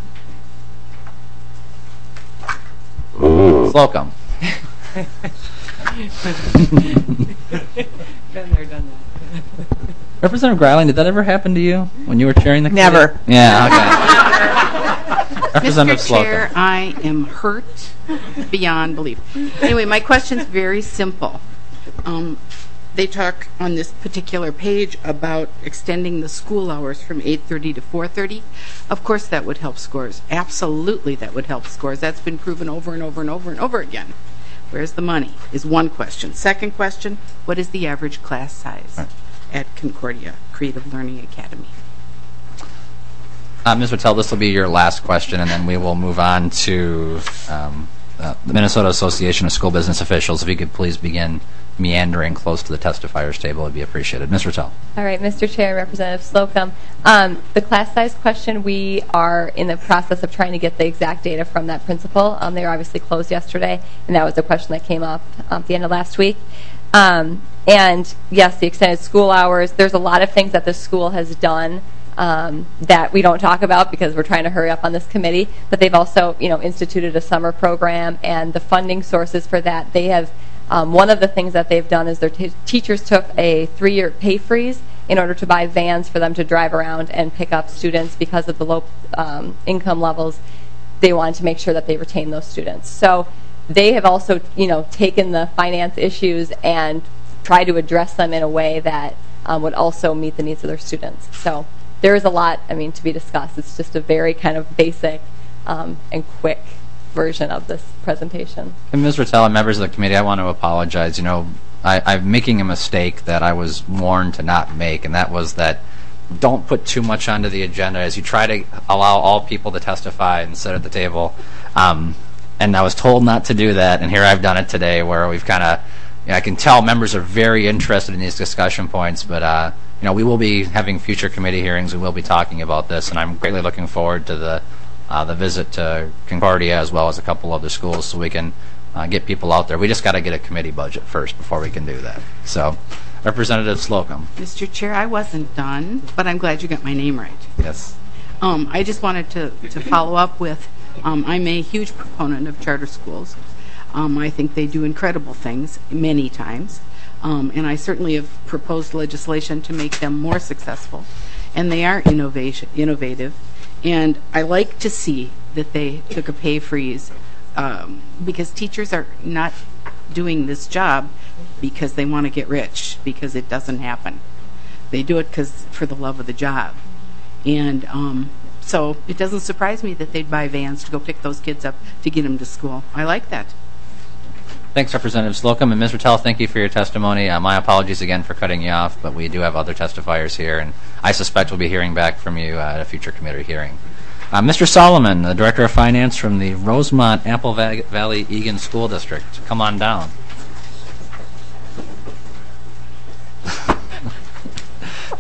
Speaker 1: Slocum.
Speaker 13: Been there, done that.
Speaker 1: Representative Greiling, did that ever happen to you when you were chairing the committee?
Speaker 4: Never.
Speaker 1: Yeah, okay. Representative
Speaker 10: Mr.
Speaker 1: Slocum.
Speaker 10: Chair, I am hurt beyond belief. Anyway, my question's very simple. They talk on this particular page about extending the school hours from 8:30 to 4:30. Of course that would help scores. Absolutely that would help scores. That's been proven over and over and over and over again. Where's the money is one question. Second question, what is the average class size at Concordia Creative Learning Academy?
Speaker 1: Ms. Rattel, this will be your last question, and then we will move on to the Minnesota Association of School Business Officials. If you could please begin meandering close to the testifiers table, it would be appreciated. Ms. Rattel.
Speaker 2: All right, Mr. Chair, Representative Slocum. The class size question, we are in the process of trying to get the exact data from that principal. They were obviously closed yesterday, and that was a question that came up at the end of last week. And yes, the extended school hours, there's a lot of things that the school has done that we don't talk about because we're trying to hurry up on this committee, but they've also instituted a summer program, and the funding sources for that, they have one of the things that they've done is their teachers took a 3-year pay freeze in order to buy vans for them to drive around and pick up students because of the low income levels. They wanted to make sure that they retain those students. So they have also taken the finance issues and tried to address them in a way that would also meet the needs of their students. So there is a lot, to be discussed. It's just a very kind of basic and quick version of this presentation.
Speaker 1: And Ms. Rattel and members of the committee, I want to apologize. I'm making a mistake that I was warned to not make, and that was that don't put too much onto the agenda as you try to allow all people to testify and sit at the table. And I was told not to do that, and here I've done it today where we've kind of, I can tell members are very interested in these discussion points, but we will be having future committee hearings. We will be talking about this, and I'm greatly looking forward to the visit to Concordia as well as a couple other schools so we can get people out there. We just got to get a committee budget first before we can do that. So, Representative Slocum.
Speaker 10: Mr. Chair, I wasn't done, but I'm glad you got my name right.
Speaker 1: Yes.
Speaker 10: I just wanted to follow up with, I'm a huge proponent of charter schools. I think they do incredible things many times, and I certainly have proposed legislation to make them more successful, and they are innovative. And I like to see that they took a pay freeze because teachers are not doing this job because they want to get rich, because it doesn't happen. They do it for the love of the job. And so it doesn't surprise me that they'd buy vans to go pick those kids up to get them to school. I like that.
Speaker 1: Thanks, Representative Slocum. And Ms. Rattel, thank you for your testimony. My apologies again for cutting you off, but we do have other testifiers here, and I suspect we'll be hearing back from you at a future committee hearing. Mr. Solomon, the Director of Finance from the Rosemont Apple Valley Egan School District. Come on down.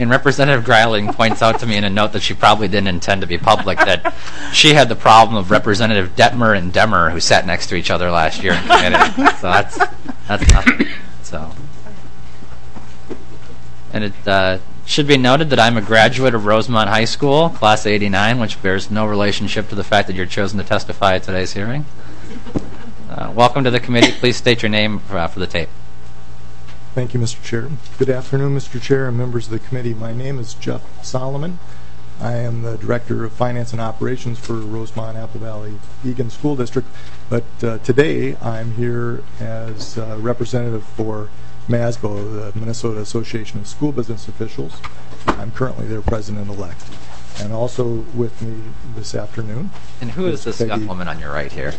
Speaker 1: And Representative Greiling points out to me in a note that she probably didn't intend to be public that she had the problem of Representative Detmer and Demmer who sat next to each other last year in committee. So that's nothing. So, and it should be noted that I'm a graduate of Rosemont High School, class 89, which bears no relationship to the fact that you're chosen to testify at today's hearing. Welcome to the committee. Please state your name for the tape.
Speaker 15: Thank you, Mr. Chair. Good afternoon, Mr. Chair and members of the committee. My name is Jeff Solomon. I am the Director of Finance and Operations for Rosemont Apple Valley Egan School District, but today I'm here as representative for MASBO, the Minnesota Association of School Business Officials. I'm currently their president-elect. And also with me this afternoon.
Speaker 1: And who is this young woman on your right here?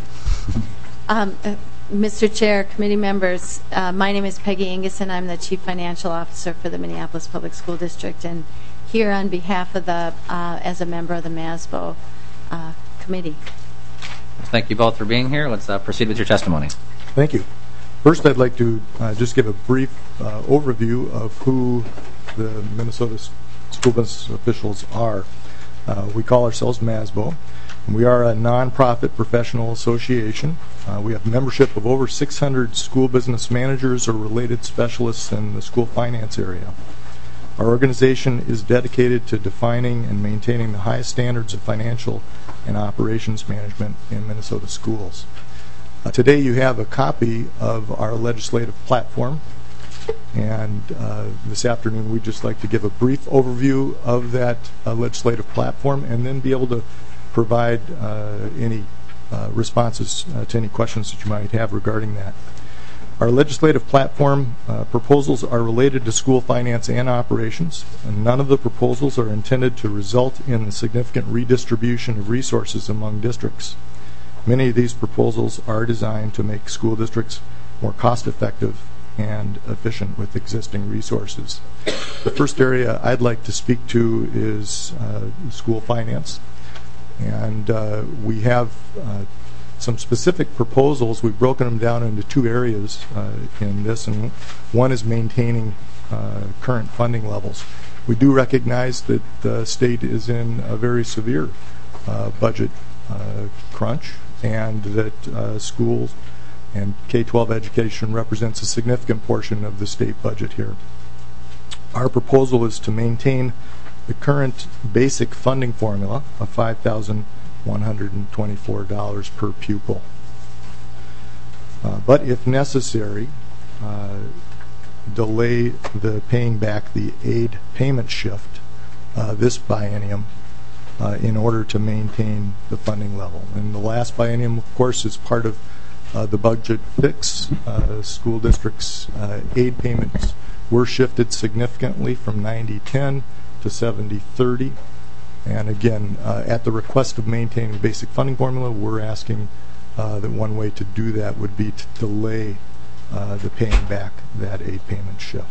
Speaker 16: Mr. Chair, committee members, my name is Peggy Ingeson. I'm the Chief Financial Officer for the Minneapolis Public School District, and here on behalf of as a member of the MASBO committee.
Speaker 1: Thank you both for being here. Let's proceed with your testimony.
Speaker 15: Thank you. First, I'd like to just give a brief overview of who the Minnesota School Business Officials are. We call ourselves MASBO. We are a nonprofit professional association. We have membership of over 600 school business managers or related specialists in the school finance area. Our organization is dedicated to defining and maintaining the highest standards of financial and operations management in Minnesota schools. Today you have a copy of our legislative platform, and this afternoon we'd just like to give a brief overview of that legislative platform and then be able to provide any responses to any questions that you might have regarding that. Our legislative platform proposals are related to school finance and operations, and none of the proposals are intended to result in a significant redistribution of resources among districts. Many of these proposals are designed to make school districts more cost-effective and efficient with existing resources. The first area I'd like to speak to is school finance. And we have some specific proposals. We've broken them down into two areas in this, and one is maintaining current funding levels. We do recognize that the state is in a very severe budget crunch, and that schools and K-12 education represents a significant portion of the state budget here. Our proposal is to maintain the current basic funding formula of $5,124 per pupil. But if necessary, delay the paying back the aid payment shift this biennium in order to maintain the funding level. And the last biennium, of course, is part of the budget fix. School districts' aid payments were shifted significantly from 90-10 to 70-30, and again, at the request of maintaining basic funding formula, we're asking that one way to do that would be to delay the paying back that aid payment shift.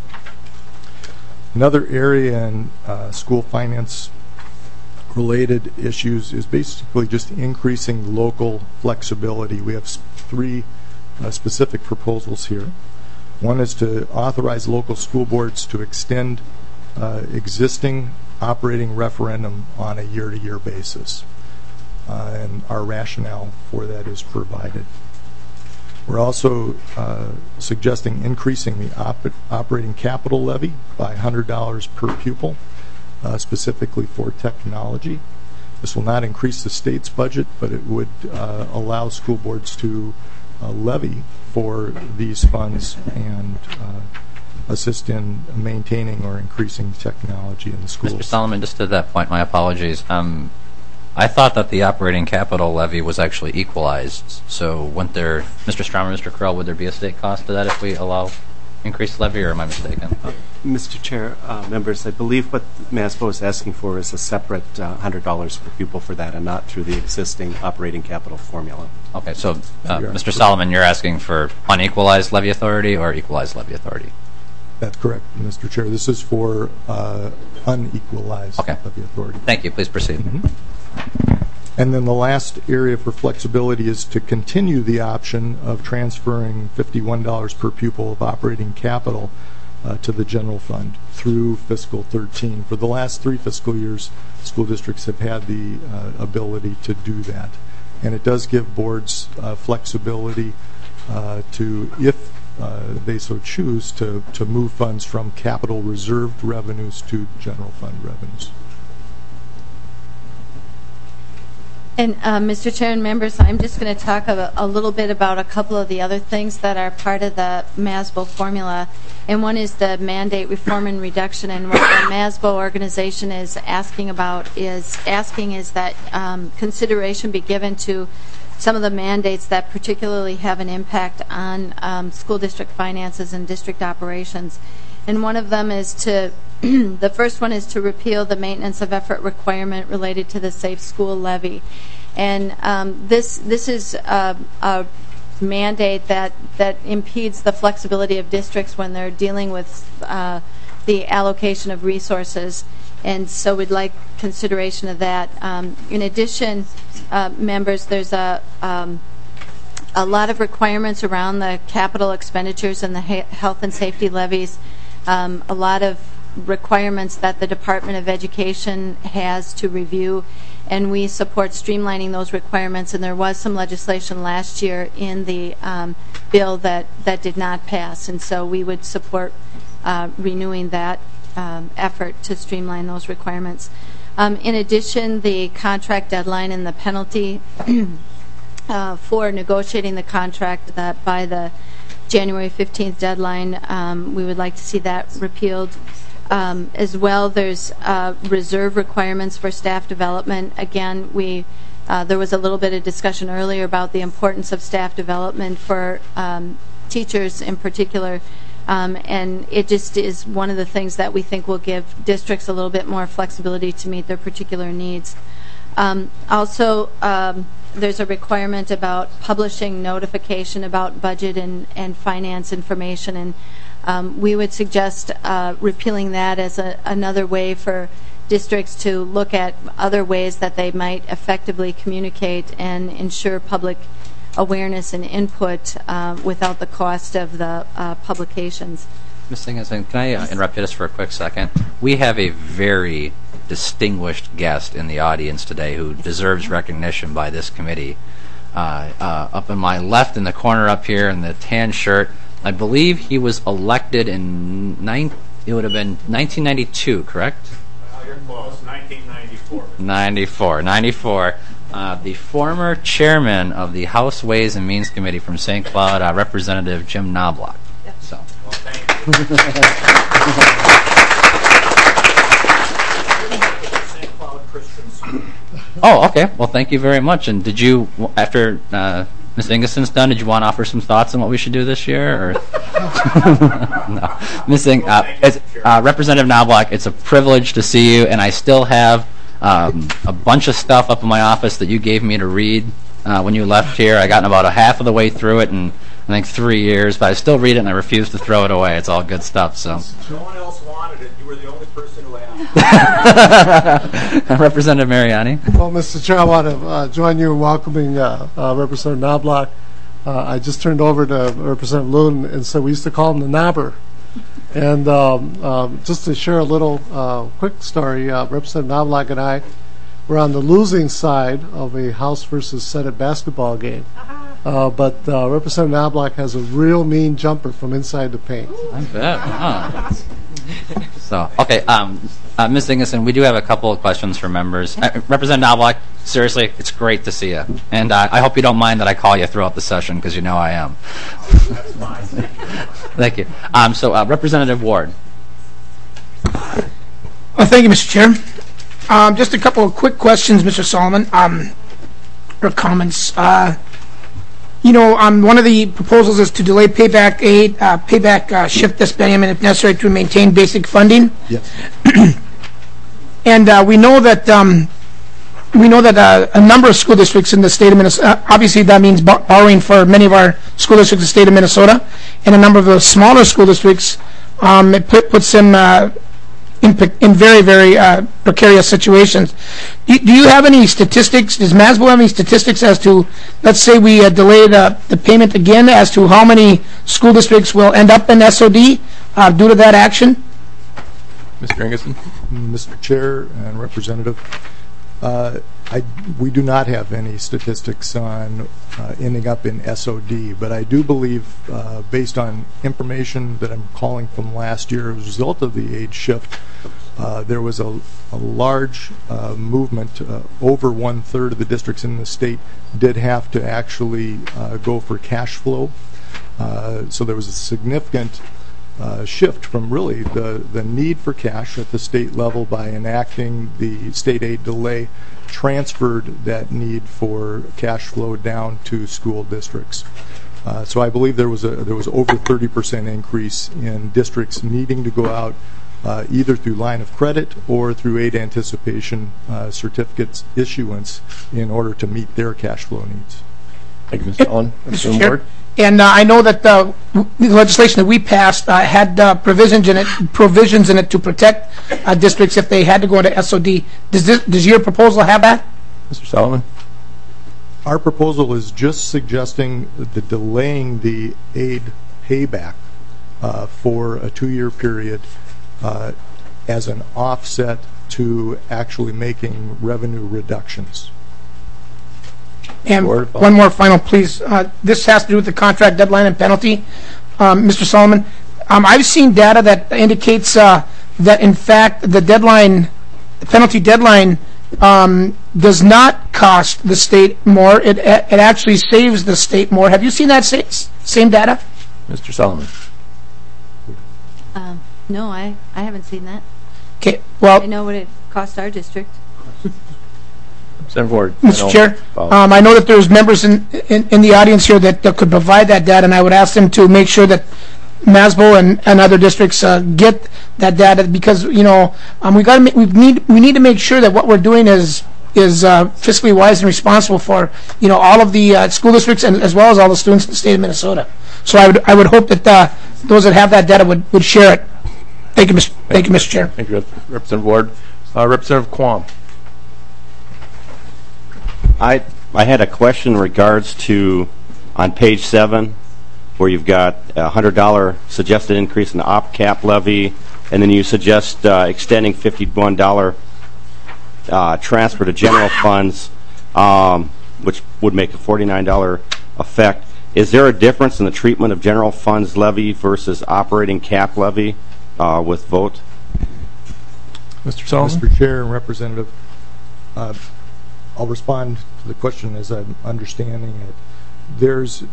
Speaker 15: Another area in school finance related issues is basically just increasing local flexibility. We have three specific proposals here. One is to authorize local school boards to extend existing operating referendum on a year-to-year basis, and our rationale for that is provided. We're also suggesting increasing the operating capital levy by $100 per pupil, specifically for technology. This will not increase the state's budget, but it would allow school boards to levy for these funds and assist in maintaining or increasing technology in the schools.
Speaker 1: Mr. Solomon, just to that point, my apologies. I thought that the operating capital levy was actually equalized. So wouldn't there, Mr. Strom or Mr. Carell, would there be a state cost to that if we allow increased levy, or am I mistaken?
Speaker 11: Mr. Chair, members, I believe what MASBO is asking for is a separate $100 per pupil for that, and not through the existing operating capital formula.
Speaker 1: Okay, so Mr. Solomon, you're asking for unequalized levy authority or equalized levy authority?
Speaker 15: That's correct, Mr. Chair. This is for unequalized levy authority.
Speaker 1: Thank you. Please proceed.
Speaker 15: Mm-hmm. And then the last area for flexibility is to continue the option of transferring $51 per pupil of operating capital to the general fund through fiscal 13. For the last 3 fiscal years, school districts have had the ability to do that. And it does give boards flexibility to, if they so choose, to move funds from capital reserved revenues to general fund revenues.
Speaker 16: And Mr. Chair and members, I'm just going to talk a little bit about a couple of the other things that are part of the MASBO formula. And one is the mandate reform and reduction. And what the MASBO organization is asking is that consideration be given to some of the mandates that particularly have an impact on school district finances and district operations. And one of them is to the first one is to repeal the maintenance of effort requirement related to the Safe School Levy. And this is a mandate that impedes the flexibility of districts when they're dealing with the allocation of resources. And so we'd like consideration of that. In addition, members, there's a lot of requirements around the capital expenditures and the health and safety levies. A lot of requirements that the Department of Education has to review, and we support streamlining those requirements. And there was some legislation last year in the bill that did not pass, and so we would support renewing that effort to streamline those requirements. In addition, the contract deadline and the penalty for negotiating the contract that by the January 15th deadline, we would like to see that repealed. As well, there's reserve requirements for staff development. Again, there was a little bit of discussion earlier about the importance of staff development for teachers in particular, and it just is one of the things that we think will give districts a little bit more flexibility to meet their particular needs. Also, there's a requirement about publishing notification about budget and finance information, and we would suggest repealing that as another way for districts to look at other ways that they might effectively communicate and ensure public awareness and input without the cost of the publications.
Speaker 1: Ms. Singleton, can I interrupt you just for a quick second? We have a very distinguished guest in the audience today who deserves recognition by this committee. Up in my left in the corner up here in the tan shirt, I believe he was elected in 1992, correct?
Speaker 17: You're close, 1994.
Speaker 1: 94. The former chairman of the House Ways and Means Committee from St. Cloud, Representative Jim Knobloch.
Speaker 17: Yep.
Speaker 1: So.
Speaker 17: Well, thank you. St. Cloud Christian School.
Speaker 1: Oh, okay. Well, thank you very much. And did you, after Ms. Ingeson's done, did you want to offer some thoughts on what we should do this year? Or? No. Ms. Representative Knobloch, it's a privilege to see you, and I still have a bunch of stuff up in my office that you gave me to read when you left here. I gotten about a half of the way through it in, I think, 3 years, but I still read it and I refuse to throw it away. It's all good stuff. So.
Speaker 17: No one else wanted it. You were the only person who asked.
Speaker 1: Representative Mariani.
Speaker 18: Well, Mr. Chair, I want to join you in welcoming Representative Knobloch. I just turned over to Representative Loon, and so we used to call him the Knobber. And just to share a little quick story, Representative Knobloch and I were on the losing side of a House versus Senate basketball game. But Representative Knobloch has a real mean jumper from inside the paint.
Speaker 1: I bet. Huh. So, okay, Ms. Ingeson, we do have a couple of questions for members. Representative Knobloch, seriously, it's great to see you. And I hope you don't mind that I call you throughout the session, because you know I am.
Speaker 17: That's fine.
Speaker 1: Thank you. So, Representative Ward.
Speaker 9: Well, thank you, Mr. Chair. Just a couple of quick questions, Mr. Solomon, or comments. One of the proposals is to delay payback shift this Benjamin if necessary to maintain basic funding.
Speaker 15: Yes.
Speaker 9: And we know that a number of school districts in the state of Minnesota, obviously that means borrowing for many of our school districts in the state of Minnesota, and a number of the smaller school districts, it puts them in very, very precarious situations. Do you have any statistics? Does MASBO have any statistics as to, let's say we delay the payment again, as to how many school districts will end up in SOD due to that action?
Speaker 15: Mr. Engelson. Mr. Chair and Representative, we do not have any statistics on ending up in SOD, but I do believe, based on information that I'm calling from last year as a result of the age shift, there was a large movement. Over 1/3 of the districts in the state did have to actually go for cash flow. So there was a significant shift from really the need for cash at the state level by enacting the state aid delay, transferred that need for cash flow down to school districts. So I believe there was over 30% increase in districts needing to go out either through line of credit or through aid anticipation certificates issuance in order to meet their cash flow needs.
Speaker 19: Thank you, Mr. Allen.
Speaker 9: Mr. Chair, and I know that the legislation that we passed had provisions in it to protect districts if they had to go into SOD. Does your proposal have that?
Speaker 19: Mr. Solomon.
Speaker 15: Our proposal is just suggesting delaying the aid payback for a 2-year period as an offset to actually making revenue reductions.
Speaker 9: And one more final, please. This has to do with the contract deadline and penalty. Mr. Solomon, I've seen data that indicates that, in fact, the penalty deadline does not cost the state more. It actually saves the state more. Have you seen that same data?
Speaker 19: Mr. Solomon.
Speaker 16: No, I haven't seen that.
Speaker 9: Okay, well,
Speaker 16: I know what it cost our district.
Speaker 9: Mr. Chair, I know that there's members in the audience here that could provide that data, and I would ask them to make sure that MASBO and other districts get that data, because we need to make sure that what we're doing is fiscally wise and responsible for all of the school districts and as well as all the students in the state of Minnesota. So I would hope that those that have that data would share it. Thank you, Mr. Chair.
Speaker 19: Thank you, Representative Ward. Representative Quam.
Speaker 6: I had a question in regards to, on page 7, where you've got a $100 suggested increase in the op-cap levy, and then you suggest extending $51 transfer to general funds, which would make a $49 effect. Is there a difference in the treatment of general funds levy versus operating cap levy with vote?
Speaker 15: Mr. Solomon? Mr. Chair and Representative, I'll respond to the question as I'm understanding it. There's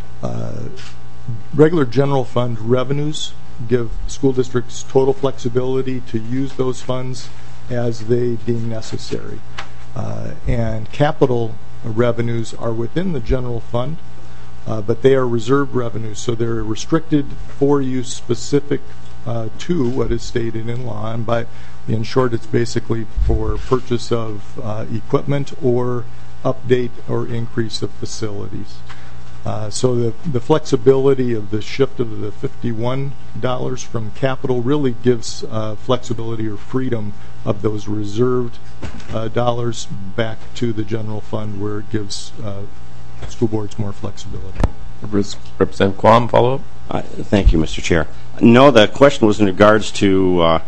Speaker 15: regular general fund revenues give school districts total flexibility to use those funds as they deem necessary. And capital revenues are within the general fund, but they are reserved revenues, so they're restricted for use specific to what is stated in law. And in short, it's basically for purchase of equipment or update or increase of facilities. So the flexibility of the shift of the $51 from capital really gives flexibility or freedom of those reserved dollars back to the general fund, where it gives school boards more flexibility.
Speaker 19: Representative Quam, follow up.
Speaker 6: Thank you, Mr. Chair. No, the question was in regards to,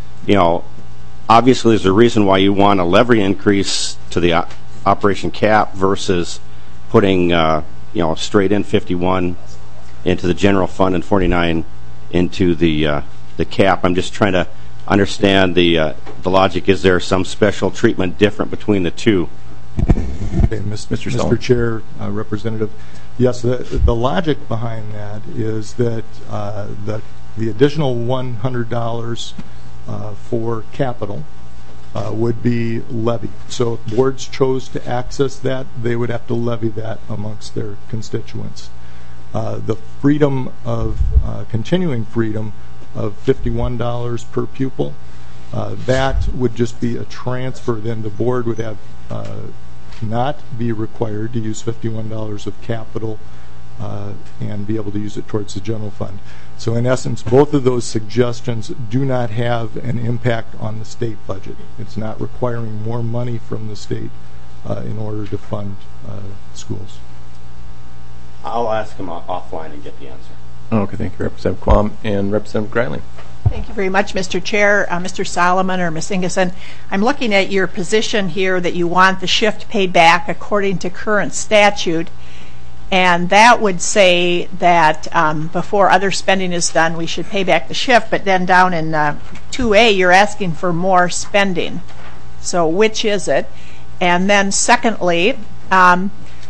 Speaker 6: obviously there's a reason why you want a levy increase to the operation cap versus putting, straight in 51 into the general fund and 49 into the cap. I'm just trying to understand the logic. Is there some special treatment different between the two?
Speaker 15: Okay, Mr. Chair, Representative, yes, the logic behind that is that the additional $100 for capital would be levied. So if boards chose to access that, they would have to levy that amongst their constituents. The freedom of continuing freedom of $51 per pupil, that would just be a transfer. Then the board would have not be required to use $51 of capital and be able to use it towards the general fund. So in essence, both of those suggestions do not have an impact on the state budget. It's not requiring more money from the state in order to fund schools.
Speaker 6: I'll ask him offline and get the answer.
Speaker 19: Okay, thank you, Representative Quam. And Representative Greiling.
Speaker 4: Thank you very much, Mr. Chair. Mr. Solomon or Ms. Ingeson, I'm looking at your position here that you want the shift paid back according to current statute, and that would say that before other spending is done, we should pay back the shift, but then down in 2A, you're asking for more spending. So which is it? And then secondly, how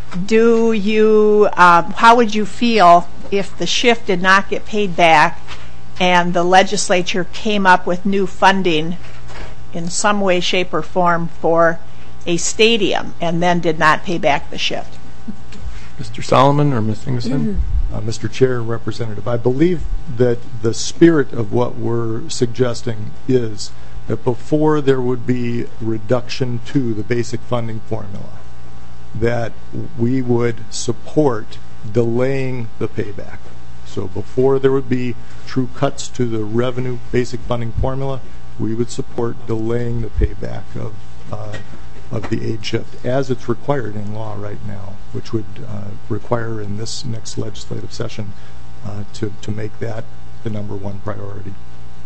Speaker 4: would you feel if the shift did not get paid back and the legislature came up with new funding in some way, shape, or form for a stadium and then did not pay back the shift?
Speaker 19: Mr. Solomon or Ms. Ingeson?
Speaker 15: Mr. Chair, Representative, I believe that the spirit of what we're suggesting is that before there would be reduction to the basic funding formula, that we would support delaying the payback. So before there would be true cuts to the revenue basic funding formula, we would support delaying the payback of the aid shift as it's required in law right now, which would require in this next legislative session to make that the number one priority.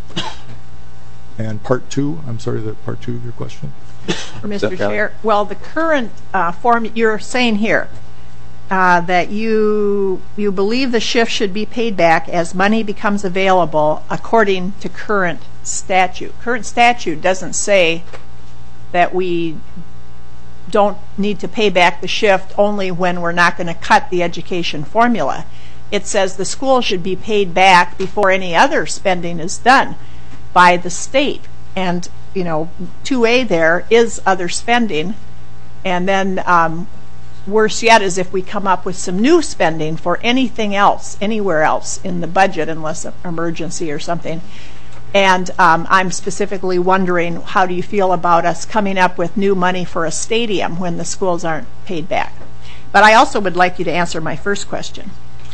Speaker 15: And part two, I'm sorry, part two of your question?
Speaker 4: Mr. Chair, well, the current form, you're saying here that you believe the shift should be paid back as money becomes available according to current statute. Current statute doesn't say that we don't need to pay back the shift only when we're not going to cut the education formula. It says the school should be paid back before any other spending is done by the state. And, 2A there is other spending. And then worse yet is if we come up with some new spending for anything else, anywhere else in the budget, unless an emergency or something. And I'm specifically wondering, how do you feel about us coming up with new money for a stadium when the schools aren't paid back? But I also would like you to answer my first question.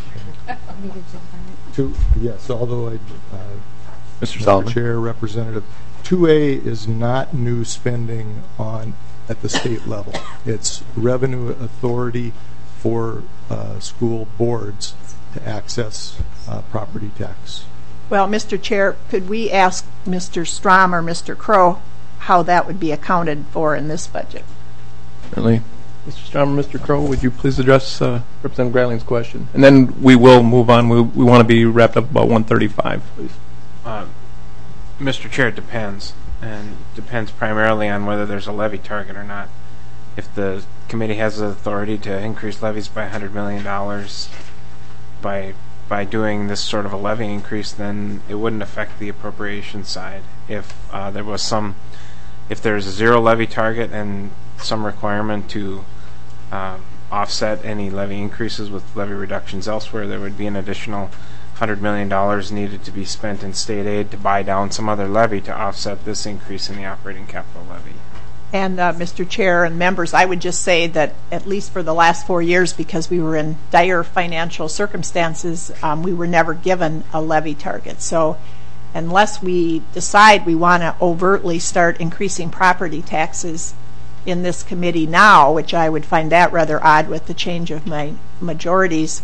Speaker 15: Yes, although
Speaker 19: Mr. Solomon.
Speaker 15: Chair, Representative, 2A is not new spending at the state level. It's revenue authority for school boards to access property tax.
Speaker 4: Well, Mr. Chair, could we ask Mr. Strom or Mr. Crow how that would be accounted for in this budget?
Speaker 19: Certainly. Mr. Strom or Mr. Crow, would you please address Representative Greiling's question? And then we will move on. We want to be wrapped up about 1:35, please.
Speaker 20: Mr. Chair, it depends. And it depends primarily on whether there's a levy target or not. If the committee has the authority to increase levies by $100 million by doing this sort of a levy increase, then it wouldn't affect the appropriation side. If there's a zero levy target and some requirement to offset any levy increases with levy reductions elsewhere, there would be an additional $100 million needed to be spent in state aid to buy down some other levy to offset this increase in the operating capital levy.
Speaker 4: And Mr. Chair and members, I would just say that at least for the last 4 years, because we were in dire financial circumstances, we were never given a levy target. So unless we decide we want to overtly start increasing property taxes in this committee now, which I would find that rather odd with the change of my majorities,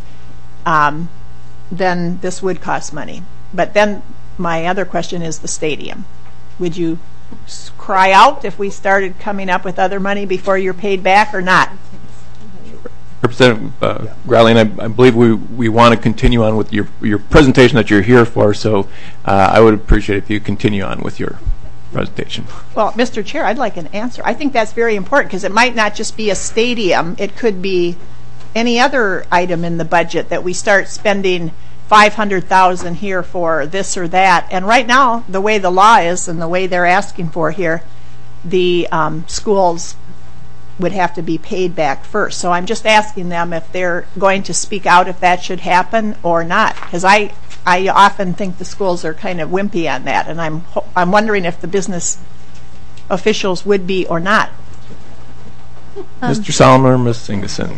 Speaker 4: then this would cost money. But then my other question is the stadium. Would you cry out if we started coming up with other money before you're paid back or not?
Speaker 19: Representative Greiling, I believe we want to continue on with your presentation that you're here for, so I would appreciate if you continue on with your presentation.
Speaker 4: Well, Mr. Chair, I'd like an answer. I think that's very important because it might not just be a stadium. It could be any other item in the budget that we start spending $500,000 here for this or that. And right now, the way the law is and the way they're asking for here, the schools would have to be paid back first. So I'm just asking them if they're going to speak out if that should happen or not. Because I often think the schools are kind of wimpy on that, and I'm wondering if the business officials would be or not.
Speaker 19: Mr. Solomon or Ms. Ingeson?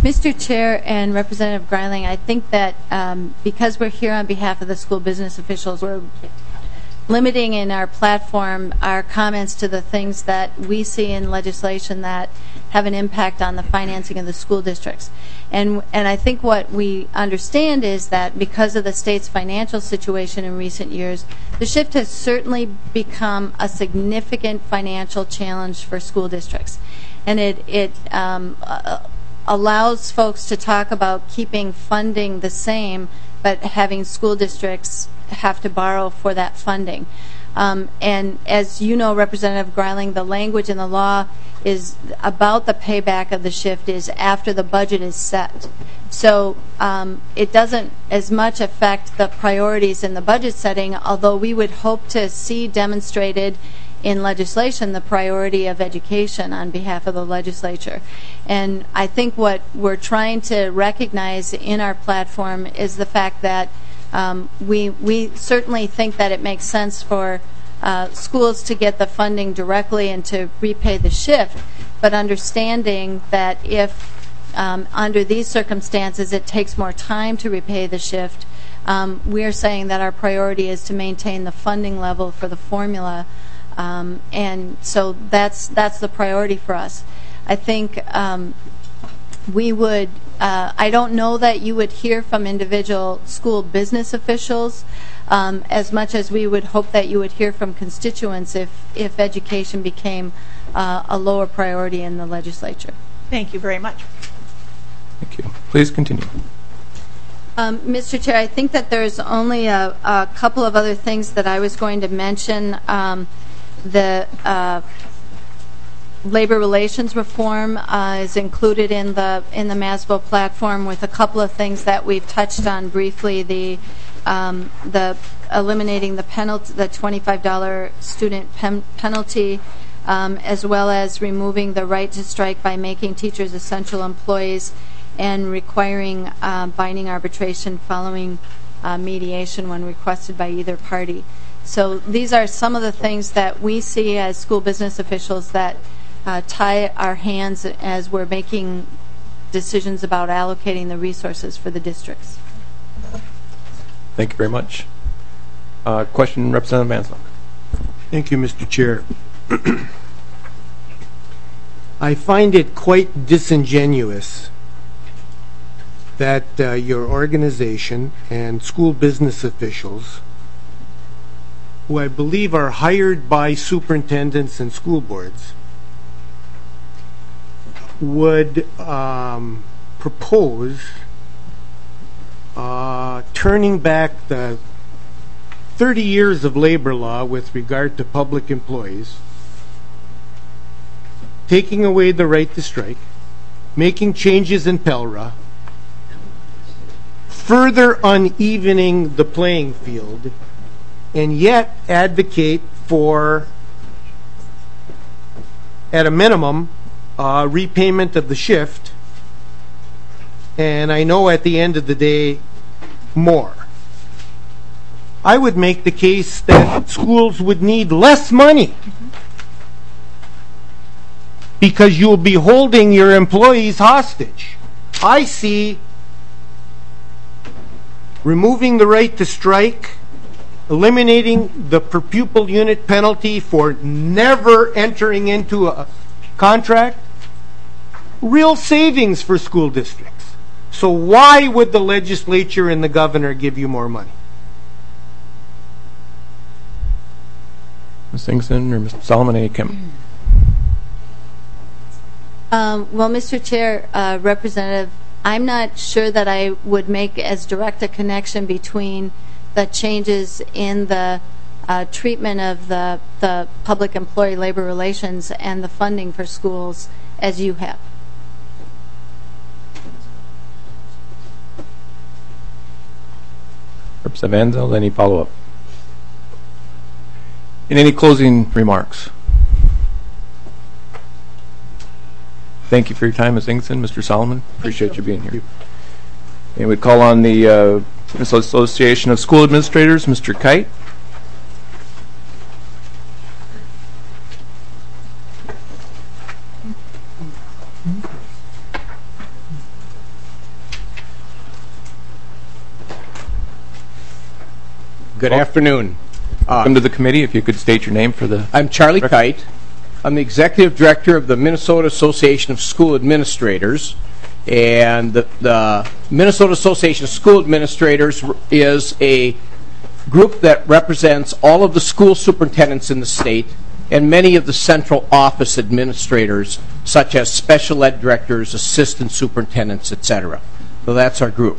Speaker 16: Mr. Chair and Representative Greiling, I think that because we're here on behalf of the school business officials, we're limiting in our platform our comments to the things that we see in legislation that have an impact on the financing of the school districts. And I think what we understand is that because of the state's financial situation in recent years, the shift has certainly become a significant financial challenge for school districts. And it allows folks to talk about keeping funding the same, but having school districts have to borrow for that funding. And as you know, Representative Greiling, the language in the law is about the payback of the shift is after the budget is set. So it doesn't as much affect the priorities in the budget setting, although we would hope to see demonstrated in legislation the priority of education on behalf of the legislature. And I think what we're trying to recognize in our platform is the fact that we certainly think that it makes sense for schools to get the funding directly and to repay the shift, but understanding that if under these circumstances it takes more time to repay the shift, we're saying that our priority is to maintain the funding level for the formula, and so that's the priority for us. I think we would I don't know that you would hear from individual school business officials as much as we would hope that you would hear from constituents if education became a lower priority in the legislature.
Speaker 4: Thank you very much.
Speaker 19: Thank you. Please continue.
Speaker 16: Mr. Chair, I think that there's only a couple of other things that I was going to mention. The labor relations reform is included in the MASBO platform with a couple of things that we've touched on briefly. The eliminating the penalty, the $25 student penalty, as well as removing the right to strike by making teachers essential employees, and requiring binding arbitration following mediation when requested by either party. So these are some of the things that we see as school business officials that tie our hands as we're making decisions about allocating the resources for the districts.
Speaker 19: Thank you very much. Question, Representative Manslock.
Speaker 8: Thank you, Mr. Chair. I find it quite disingenuous that your organization and school business officials, who I believe are hired by superintendents and school boards, would propose turning back the 30 years of labor law with regard to public employees, taking away the right to strike, making changes in PELRA, further unevening the playing field, and yet advocate for, at a minimum, repayment of the shift, and I know at the end of the day, more. I would make the case that schools would need less money because you'll be holding your employees hostage. I see removing the right to strike, eliminating the per pupil unit penalty for never entering into a contract, real savings for school districts. So why would the legislature and the governor give you more money?
Speaker 19: Ms. Ingson or Mr. Solomon, any comment?
Speaker 16: Well, Mr. Chair, Representative, I'm not sure that I would make as direct a connection between the changes in the treatment of the public employee labor relations and the funding for schools as you have.
Speaker 19: Representative Anzel, any follow-up? And any closing remarks? Thank you for your time, Ms. Ingson. Mr. Solomon, appreciate you being here. And we call on the Minnesota Association of School Administrators, Mr. Kite.
Speaker 21: Good afternoon.
Speaker 19: Welcome to the committee. If you could state your name for the...
Speaker 21: I'm Charlie Kite. I'm the Executive Director of the Minnesota Association of School Administrators. And the Minnesota Association of School Administrators is a group that represents all of the school superintendents in the state and many of the central office administrators, such as special ed directors, assistant superintendents, etc. So that's our group.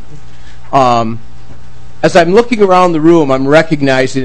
Speaker 21: As I'm looking around the room, I'm recognized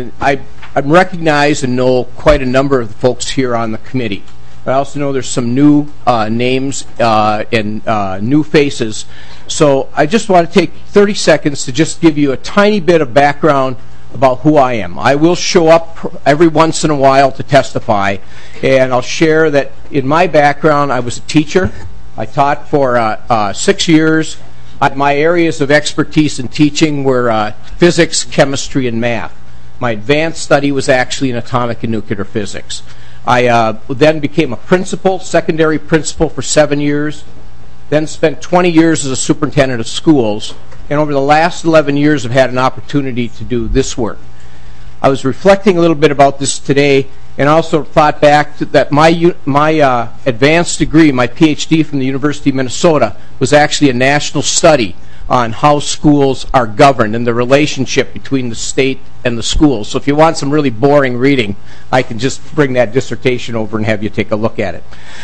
Speaker 21: and know quite a number of the folks here on the committee. I also know there's some new names and new faces. So I just want to take 30 seconds to just give you a tiny bit of background about who I am. I will show up every once in a while to testify, and I'll share that in my background, I was a teacher. I taught for 6 years. My areas of expertise in teaching were physics, chemistry, and math. My advanced study was actually in atomic and nuclear physics. I then became a principal, secondary principal for 7 years, then spent 20 years as a superintendent of schools, and over the last 11 years I've had an opportunity to do this work. I was reflecting a little bit about this today and also thought back to that my advanced degree, my PhD from the University of Minnesota, was actually a national study on how schools are governed and the relationship between the state and the schools. So if you want some really boring reading, I can just bring that dissertation over and have you take a look at it.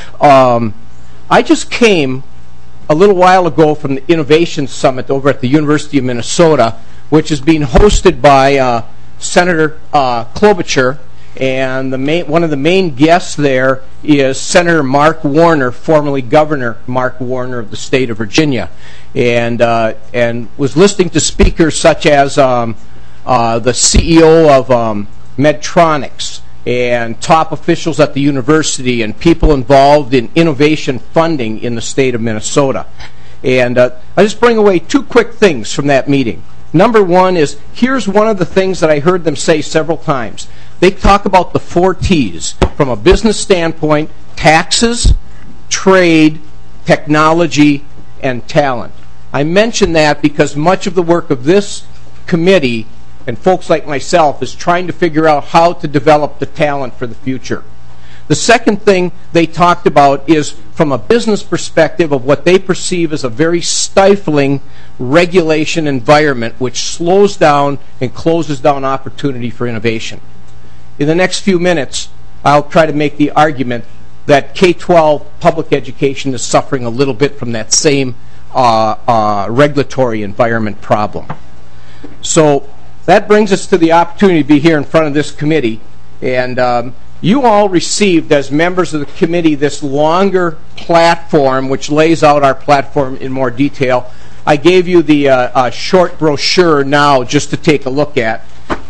Speaker 21: I just came a little while ago from the Innovation Summit over at the University of Minnesota, which is being hosted by Senator Klobuchar, and one of the main guests there is Senator Mark Warner, formerly Governor Mark Warner of the state of Virginia, and was listening to speakers such as the CEO of Medtronics and top officials at the university and people involved in innovation funding in the state of Minnesota. And I just bring away two quick things from that meeting. Number one is, here's one of the things that I heard them say several times. They talk about the 4 T's from a business standpoint: taxes, trade, technology, and talent. I mention that because much of the work of this committee and folks like myself is trying to figure out how to develop the talent for the future. The second thing they talked about is from a business perspective of what they perceive as a very stifling regulation environment which slows down and closes down opportunity for innovation. In the next few minutes, I'll try to make the argument that K-12 public education is suffering a little bit from that same regulatory environment problem. So that brings us to the opportunity to be here in front of this committee. And you all received, as members of the committee, this longer platform which lays out our platform in more detail. I gave you the short brochure now just to take a look at.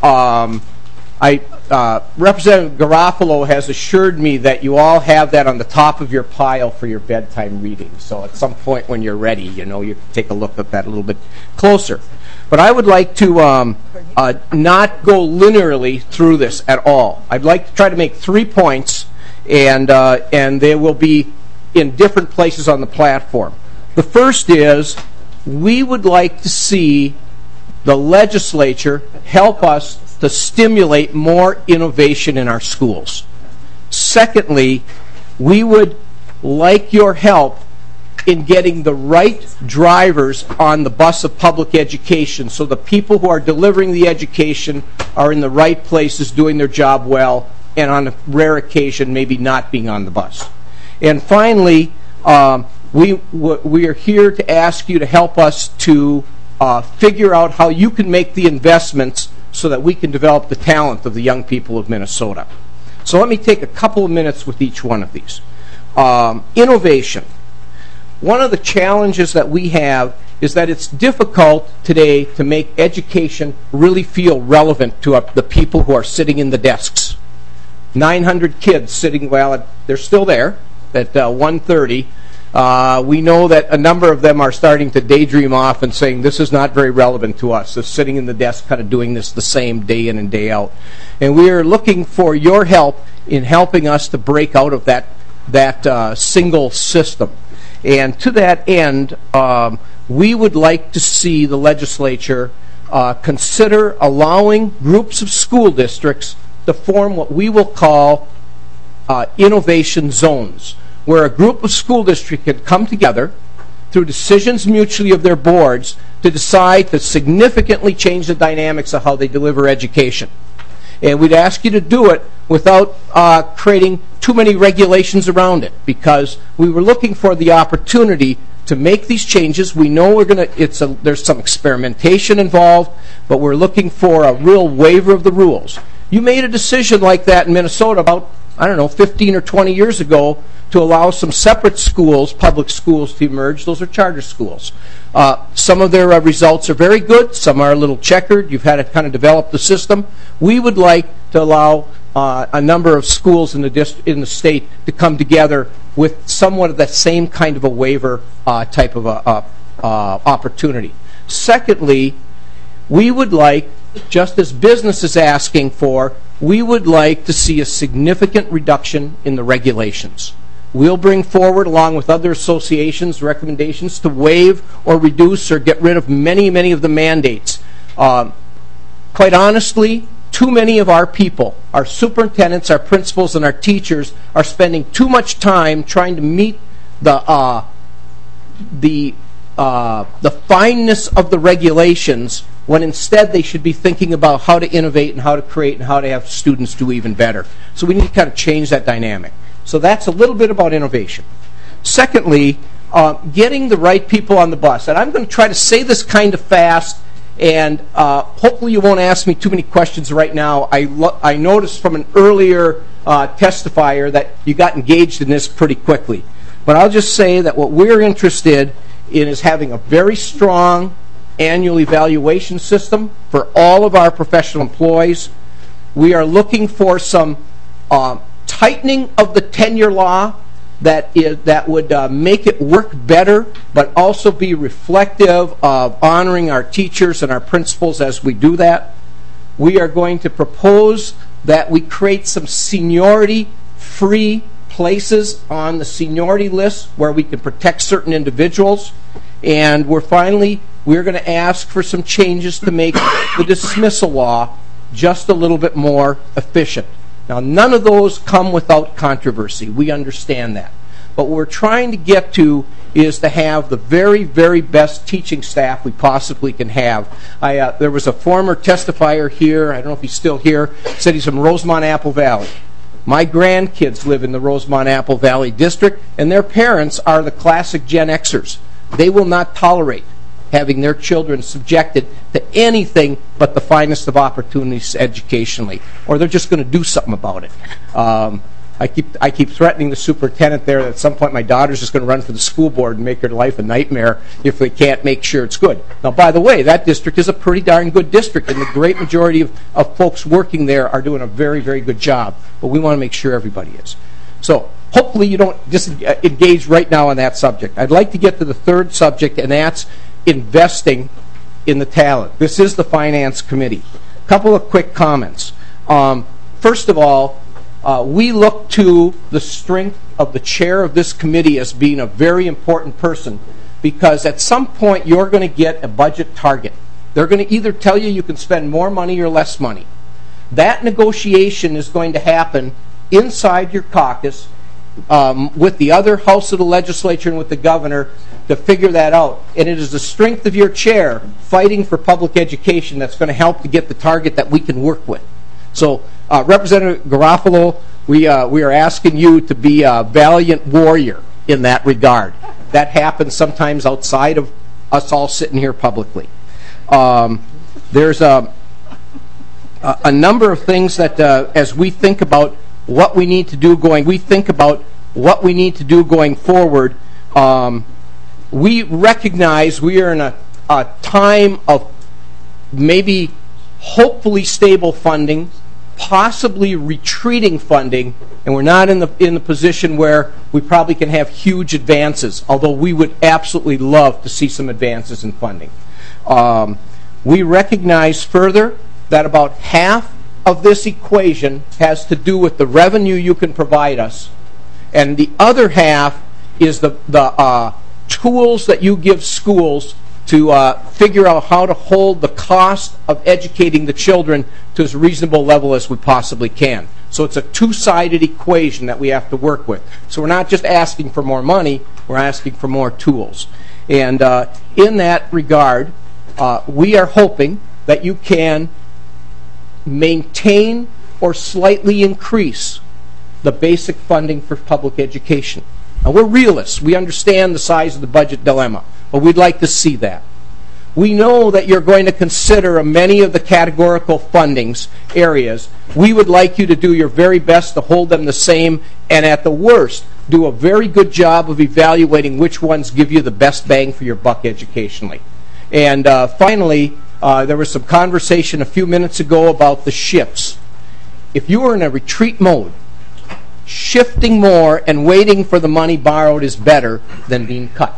Speaker 21: Representative Garofalo has assured me that you all have that on the top of your pile for your bedtime reading. So at some point when you're ready, you can take a look at that a little bit closer. But I would like to not go linearly through this at all. I'd like to try to make 3 points, and they will be in different places on the platform. The first is, we would like to see the legislature help us to stimulate more innovation in our schools. Secondly, we would like your help in getting the right drivers on the bus of public education so the people who are delivering the education are in the right places doing their job well, and on a rare occasion maybe not being on the bus. And finally, we are here to ask you to help us to figure out how you can make the investments so that we can develop the talent of the young people of Minnesota. So let me take a couple of minutes with each one of these. Innovation. One of the challenges that we have is that it's difficult today to make education really feel relevant to the people who are sitting in the desks. 900 kids sitting, well, they're still there at 1:30. We know that a number of them are starting to daydream off and saying, this is not very relevant to us. They're sitting in the desk kind of doing this the same day in and day out. And we are looking for your help in helping us to break out of that single system. And to that end, we would like to see the legislature consider allowing groups of school districts to form what we will call innovation zones, where a group of school districts can come together through decisions mutually of their boards to decide to significantly change the dynamics of how they deliver education. And we'd ask you to do it without creating too many regulations around it, because we were looking for the opportunity to make these changes. We know there's some experimentation involved, but we're looking for a real waiver of the rules. You made a decision like that in Minnesota about, 15 or 20 years ago to allow some separate schools, public schools, to emerge. Those are charter schools. Some of their results are very good. Some are a little checkered. You've had to kind of develop the system. We would like to allow a number of schools in the state to come together with somewhat of that same kind of a waiver type of opportunity. Secondly, we would like, just as business is asking for, we would like to see a significant reduction in the regulations. We'll bring forward, along with other associations, recommendations to waive or reduce or get rid of many of the mandates. Quite honestly, too many of our people, our superintendents, our principals, and our teachers are spending too much time trying to meet the fineness of the regulations, when instead they should be thinking about how to innovate and how to create and how to have students do even better. So we need to kind of change that dynamic. So that's a little bit about innovation. Secondly, getting the right people on the bus. And I'm going to try to say this kind of fast, and hopefully you won't ask me too many questions right now. I noticed from an earlier testifier that you got engaged in this pretty quickly. But I'll just say that what we're interested in is having a very strong annual evaluation system for all of our professional employees. We are looking for some tightening of the tenure law that would make it work better, but also be reflective of honoring our teachers and our principals as we do that. We are going to propose that we create some seniority-free places on the seniority list where we can protect certain individuals. And we're going to ask for some changes to make the dismissal law just a little bit more efficient. Now, none of those come without controversy. We understand that. But what we're trying to get to is to have the very, very best teaching staff we possibly can have. There was a former testifier here, I don't know if he's still here, said he's from Rosemont Apple Valley. My grandkids live in the Rosemont Apple Valley district, and their parents are the classic Gen Xers. They will not tolerate having their children subjected to anything but the finest of opportunities educationally, or they're just going to do something about it. I keep threatening the superintendent there that at some point my daughter's just going to run for the school board and make her life a nightmare if they can't make sure it's good. Now, by the way, that district is a pretty darn good district, and the great majority of folks working there are doing a very, very good job, but we want to make sure everybody is. So hopefully you don't engage right now on that subject. I'd like to get to the third subject, and that's investing in the talent. This is the Finance Committee. A couple of quick comments. First of all, we look to the strength of the chair of this committee as being a very important person, because at some point you're going to get a budget target. They're going to either tell you can spend more money or less money. That negotiation is going to happen inside your caucus with the other house of the legislature and with the governor to figure that out. And it is the strength of your chair fighting for public education that's going to help to get the target that we can work with. So, Representative Garofalo, we are asking you to be a valiant warrior in that regard. That happens sometimes outside of us all sitting here publicly. There's a number of things that, as we think about what we need to do going forward, we recognize we are in a time of maybe hopefully stable funding, possibly retreating funding, and we're not in the position where we probably can have huge advances, although we would absolutely love to see some advances in funding. We recognize further that about half of this equation has to do with the revenue you can provide us, and the other half is the tools that you give schools to figure out how to hold the cost of educating the children to as reasonable level as we possibly can. So it's a two-sided equation that we have to work with. So we're not just asking for more money, we're asking for more tools. And in that regard, we are hoping that you can maintain or slightly increase the basic funding for public education. Now, we're realists. We understand the size of the budget dilemma, but we'd like to see that. We know that you're going to consider many of the categorical fundings areas. We would like you to do your very best to hold them the same, and at the worst, do a very good job of evaluating which ones give you the best bang for your buck educationally. And finally, there was some conversation a few minutes ago about the shifts. If you are in a retreat mode, shifting more and waiting for the money borrowed is better than being cut.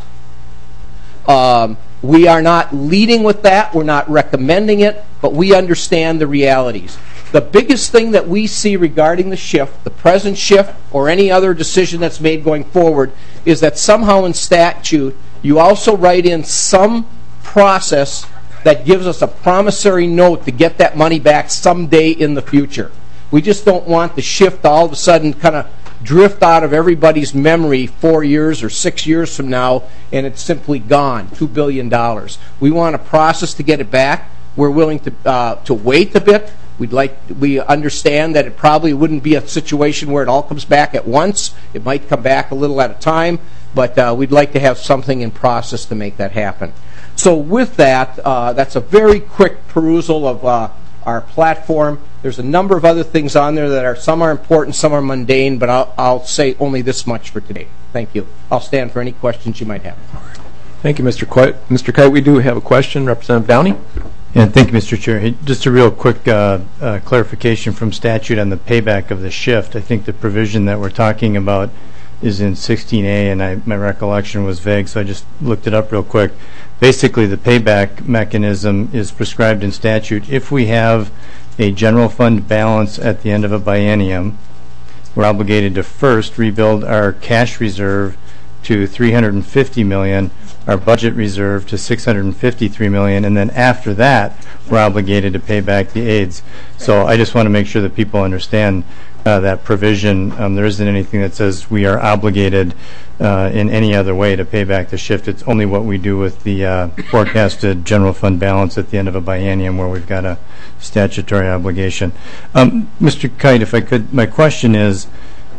Speaker 21: We are not leading with that. We're not recommending it, but we understand the realities. The biggest thing that we see regarding the shift, the present shift, or any other decision that's made going forward, is that somehow in statute you also write in some process that gives us a promissory note to get that money back someday in the future. We just don't want the shift to all of a sudden kind of drift out of everybody's memory 4 years or 6 years from now, and it's simply gone, $2 billion. We want a process to get it back. We're willing to wait a bit. We understand that it probably wouldn't be a situation where it all comes back at once. It might come back a little at a time, but we'd like to have something in process to make that happen. So with that, that's a very quick perusal of our platform. There's a number of other things on there that are, some are important, some are mundane, but I'll say only this much for today. Thank you. I'll stand for any questions you might have.
Speaker 19: Thank you, Mr. Kite. Mr. Kite, we do have a question. Representative Downey?
Speaker 5: Yeah, thank you, Mr. Chair. Hey, just a real quick clarification from statute on the payback of the shift. I think the provision that we're talking about is in 16A, and my recollection was vague, so I just looked it up real quick. Basically, the payback mechanism is prescribed in statute. If we have a general fund balance at the end of a biennium, we're obligated to first rebuild our cash reserve to $350 million, our budget reserve to $653 million, and then after that, we're obligated to pay back the aids. So I just want to make sure that people understand that provision. There isn't anything that says we are obligated in any other way to pay back the shift. It's only what we do with the forecasted general fund balance at the end of a biennium where we've got a statutory obligation. Mr. Kite, if I could, my question is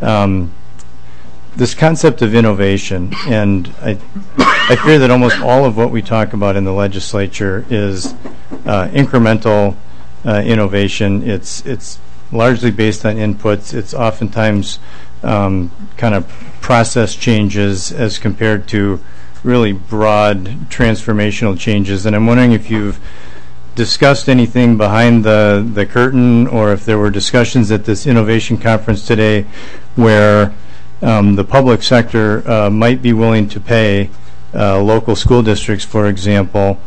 Speaker 5: this concept of innovation, and I fear that almost all of what we talk about in the legislature is incremental innovation. It's largely based on inputs. It's oftentimes kind of process changes as compared to really broad transformational changes. And I'm wondering if you've discussed anything behind the curtain, or if there were discussions at this innovation conference today where the public sector might be willing to pay local school districts, for example,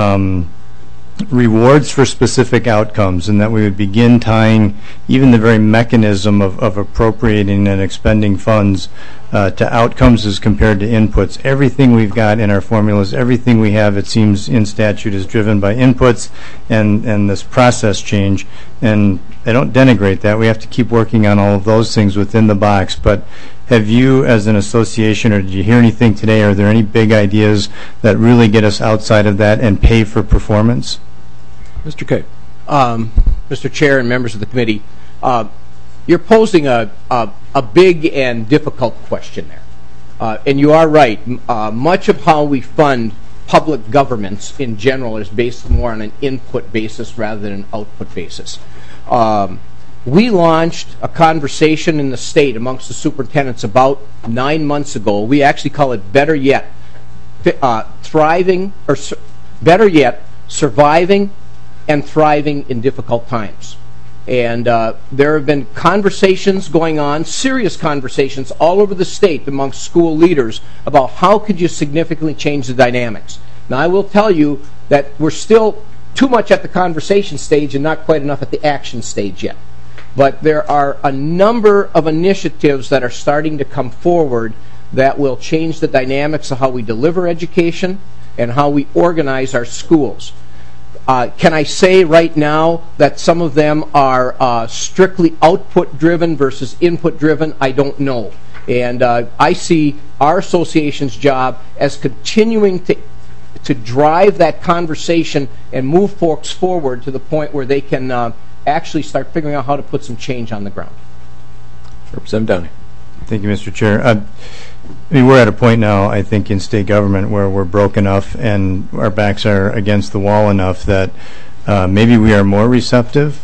Speaker 5: rewards for specific outcomes, and that we would begin tying even the very mechanism of appropriating and expending funds to outcomes as compared to inputs. Everything we've got in our formulas, everything we have, it seems, in statute is driven by inputs and this process change. And I don't denigrate that. We have to keep working on all of those things within the box. But have you, as an association, or did you hear anything today, are there any big ideas that really get us outside of that and pay for performance?
Speaker 21: Mr. Kite. Mr. Chair and members of the committee, you're posing a big and difficult question there. And you are right. Much of how we fund public governments in general is based more on an input basis rather than an output basis. We launched a conversation in the state amongst the superintendents about 9 months ago. We actually call it Better Yet, Better Yet, Surviving and Thriving in Difficult Times. And there have been conversations going on, serious conversations all over the state amongst school leaders about how could you significantly change the dynamics. Now, I will tell you that we're still too much at the conversation stage and not quite enough at the action stage yet. But there are a number of initiatives that are starting to come forward that will change the dynamics of how we deliver education and how we organize our schools. Can I say right now that some of them are strictly output-driven versus input-driven? I don't know. And I see our association's job as continuing to drive that conversation and move folks forward to the point where they can actually start figuring out how to put some change on the ground.
Speaker 19: Representative Downey.
Speaker 5: Thank you, Mr. Chair. I mean, we're at a point now, I think, in state government where we're broke enough and our backs are against the wall enough that maybe we are more receptive,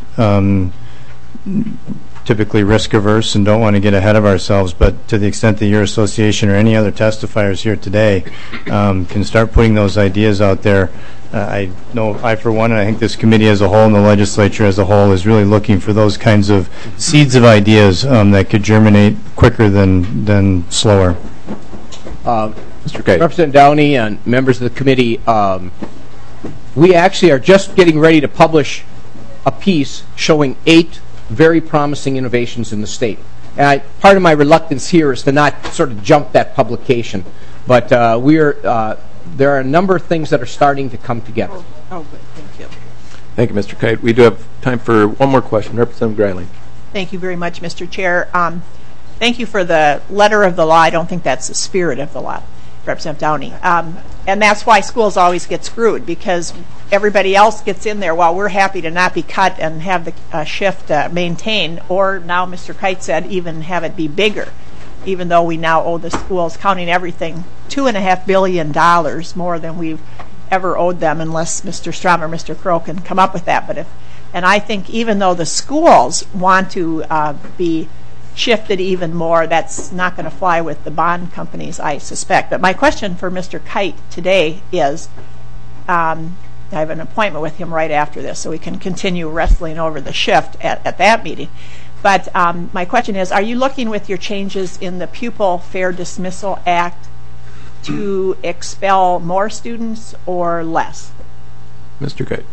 Speaker 5: typically risk-averse, and don't want to get ahead of ourselves. But to the extent that your association or any other testifiers here today can start putting those ideas out there, I know I, for one, and I think this committee as a whole and the legislature as a whole is really looking for those kinds of seeds of ideas that could germinate quicker than slower.
Speaker 21: Mr. Kate. Representative Downey and members of the committee, we actually are just getting ready to publish a piece showing 8 very promising innovations in the state. And part of my reluctance here is to not sort of jump that publication, but there are a number of things that are starting to come together.
Speaker 4: Oh, good. Thank you.
Speaker 19: Thank you, Mr. Kite. We do have time for one more question. Representative Greiling.
Speaker 4: Thank you very much, Mr. Chair. Thank you for the letter of the law. I don't think that's the spirit of the law, Representative Downey. And that's why schools always get screwed, because everybody else gets in there while we're happy to not be cut and have the shift maintained, or now Mr. Kite said even have it be bigger, even though we now owe the schools, counting everything, $2.5 billion more than we've ever owed them, unless Mr. Strom or Mr. Crow can come up with that. And I think even though the schools want to be shifted even more, that's not going to fly with the bond companies, I suspect. But my question for Mr. Kite today is, I have an appointment with him right after this, so we can continue wrestling over the shift at that meeting. But my question is, are you looking with your changes in the Pupil Fair Dismissal Act to expel more students or less?
Speaker 19: Mr. Kite.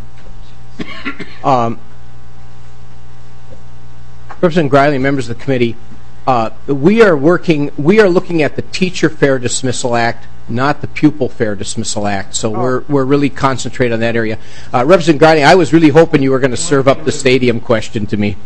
Speaker 21: Representative Greiling, members of the committee, we are looking at the Teacher Fair Dismissal Act, not the Pupil Fair Dismissal Act. So we're really concentrated on that area. Representative Greiling, I was really hoping you were going to serve up the stadium question to me.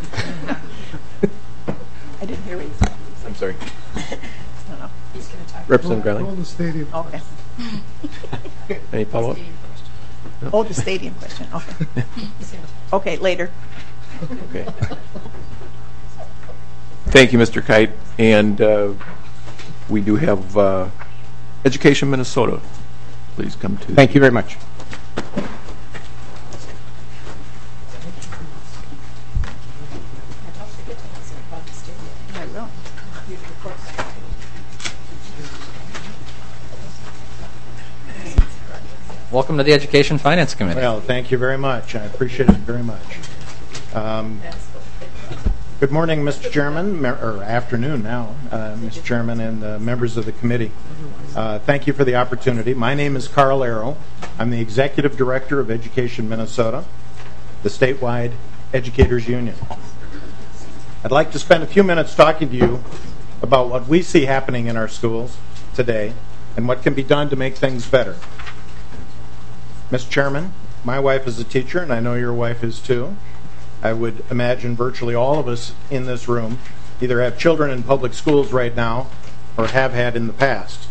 Speaker 4: I didn't hear what you said.
Speaker 19: I'm sorry.
Speaker 4: No. He's going to talk.
Speaker 19: Representative Greiling.
Speaker 18: Hold the stadium.
Speaker 4: Okay.
Speaker 19: Any follow-up?
Speaker 4: No. Oh, the stadium question. Okay. Okay, later.
Speaker 19: Okay. Thank you, Mr. Kite. And we do have Education Minnesota. Please come to.
Speaker 21: Thank you very much.
Speaker 1: Welcome to the Education Finance Committee.
Speaker 17: Well, thank you very much. I appreciate it very much. Good morning, Mr. Chairman, or afternoon now, Mr. Chairman and members of the committee. Thank you for the opportunity. My name is Carl Arrow. I'm the Executive Director of Education Minnesota, the statewide educators union. I'd like to spend a few minutes talking to you about what we see happening in our schools today and what can be done to make things better. Mr. Chairman, my wife is a teacher, and I know your wife is too. I would imagine virtually all of us in this room either have children in public schools right now or have had in the past.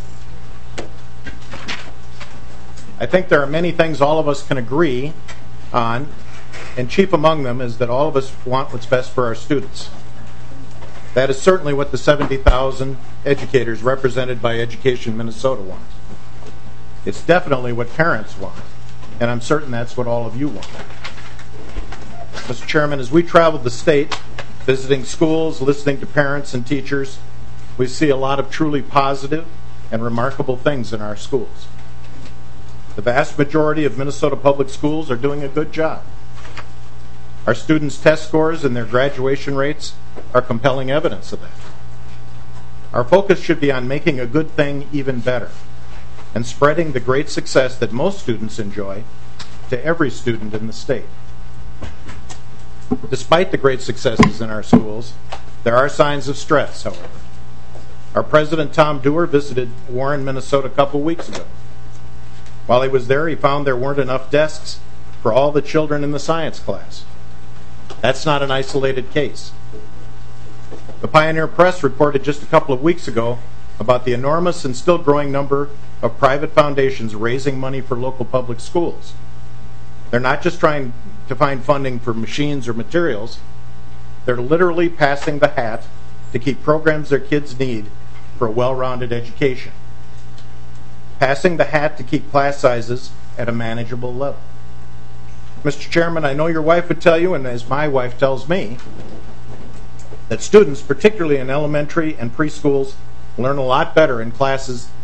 Speaker 17: I think there are many things all of us can agree on, and chief among them is that all of us want what's best for our students. That is certainly what the 70,000 educators represented by Education Minnesota want. It's definitely what parents want, and I'm certain that's what all of you want. Mr. Chairman, as we traveled the state, visiting schools, listening to parents and teachers, we see a lot of truly positive and remarkable things in our schools. The vast majority of Minnesota public schools are doing a good job. Our students' test scores and their graduation rates are compelling evidence of that. Our focus should be on making a good thing even better and spreading the great success that most students enjoy to every student in the state. Despite the great successes in our schools, there are signs of stress, however. Our President, Tom Dewar, visited Warren, Minnesota a couple weeks ago. While he was there, he found there weren't enough desks for all the children in the science class. That's not an isolated case. The Pioneer Press reported just a couple of weeks ago about the enormous and still growing number of private foundations raising money for local public schools. They're not just trying to find funding for machines or materials, they're literally passing the hat to keep programs their kids need for a well-rounded education. Passing the hat to keep class sizes at a manageable level. Mr. Chairman, I know your wife would tell you, and as my wife tells me, that students, particularly in elementary and preschools, learn a lot better in class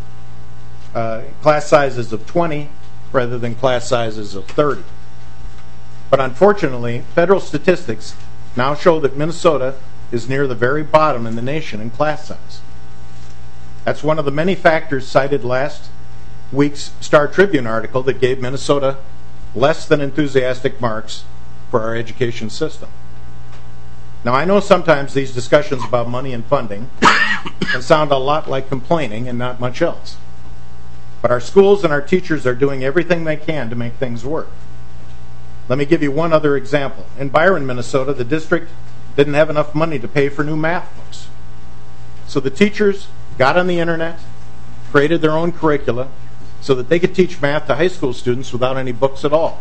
Speaker 17: sizes of 20 rather than class sizes of 30. But unfortunately, federal statistics now show that Minnesota is near the very bottom in the nation in class size. That's one of the many factors cited last week's Star Tribune article that gave Minnesota less than enthusiastic marks for our education system. Now, I know sometimes these discussions about money and funding can sound a lot like complaining and not much else. But our schools and our teachers are doing everything they can to make things work. Let me give you one other example. In Byron, Minnesota, the district didn't have enough money to pay for new math books. So the teachers got on the internet, created their own curricula, so that they could teach math to high school students without any books at all.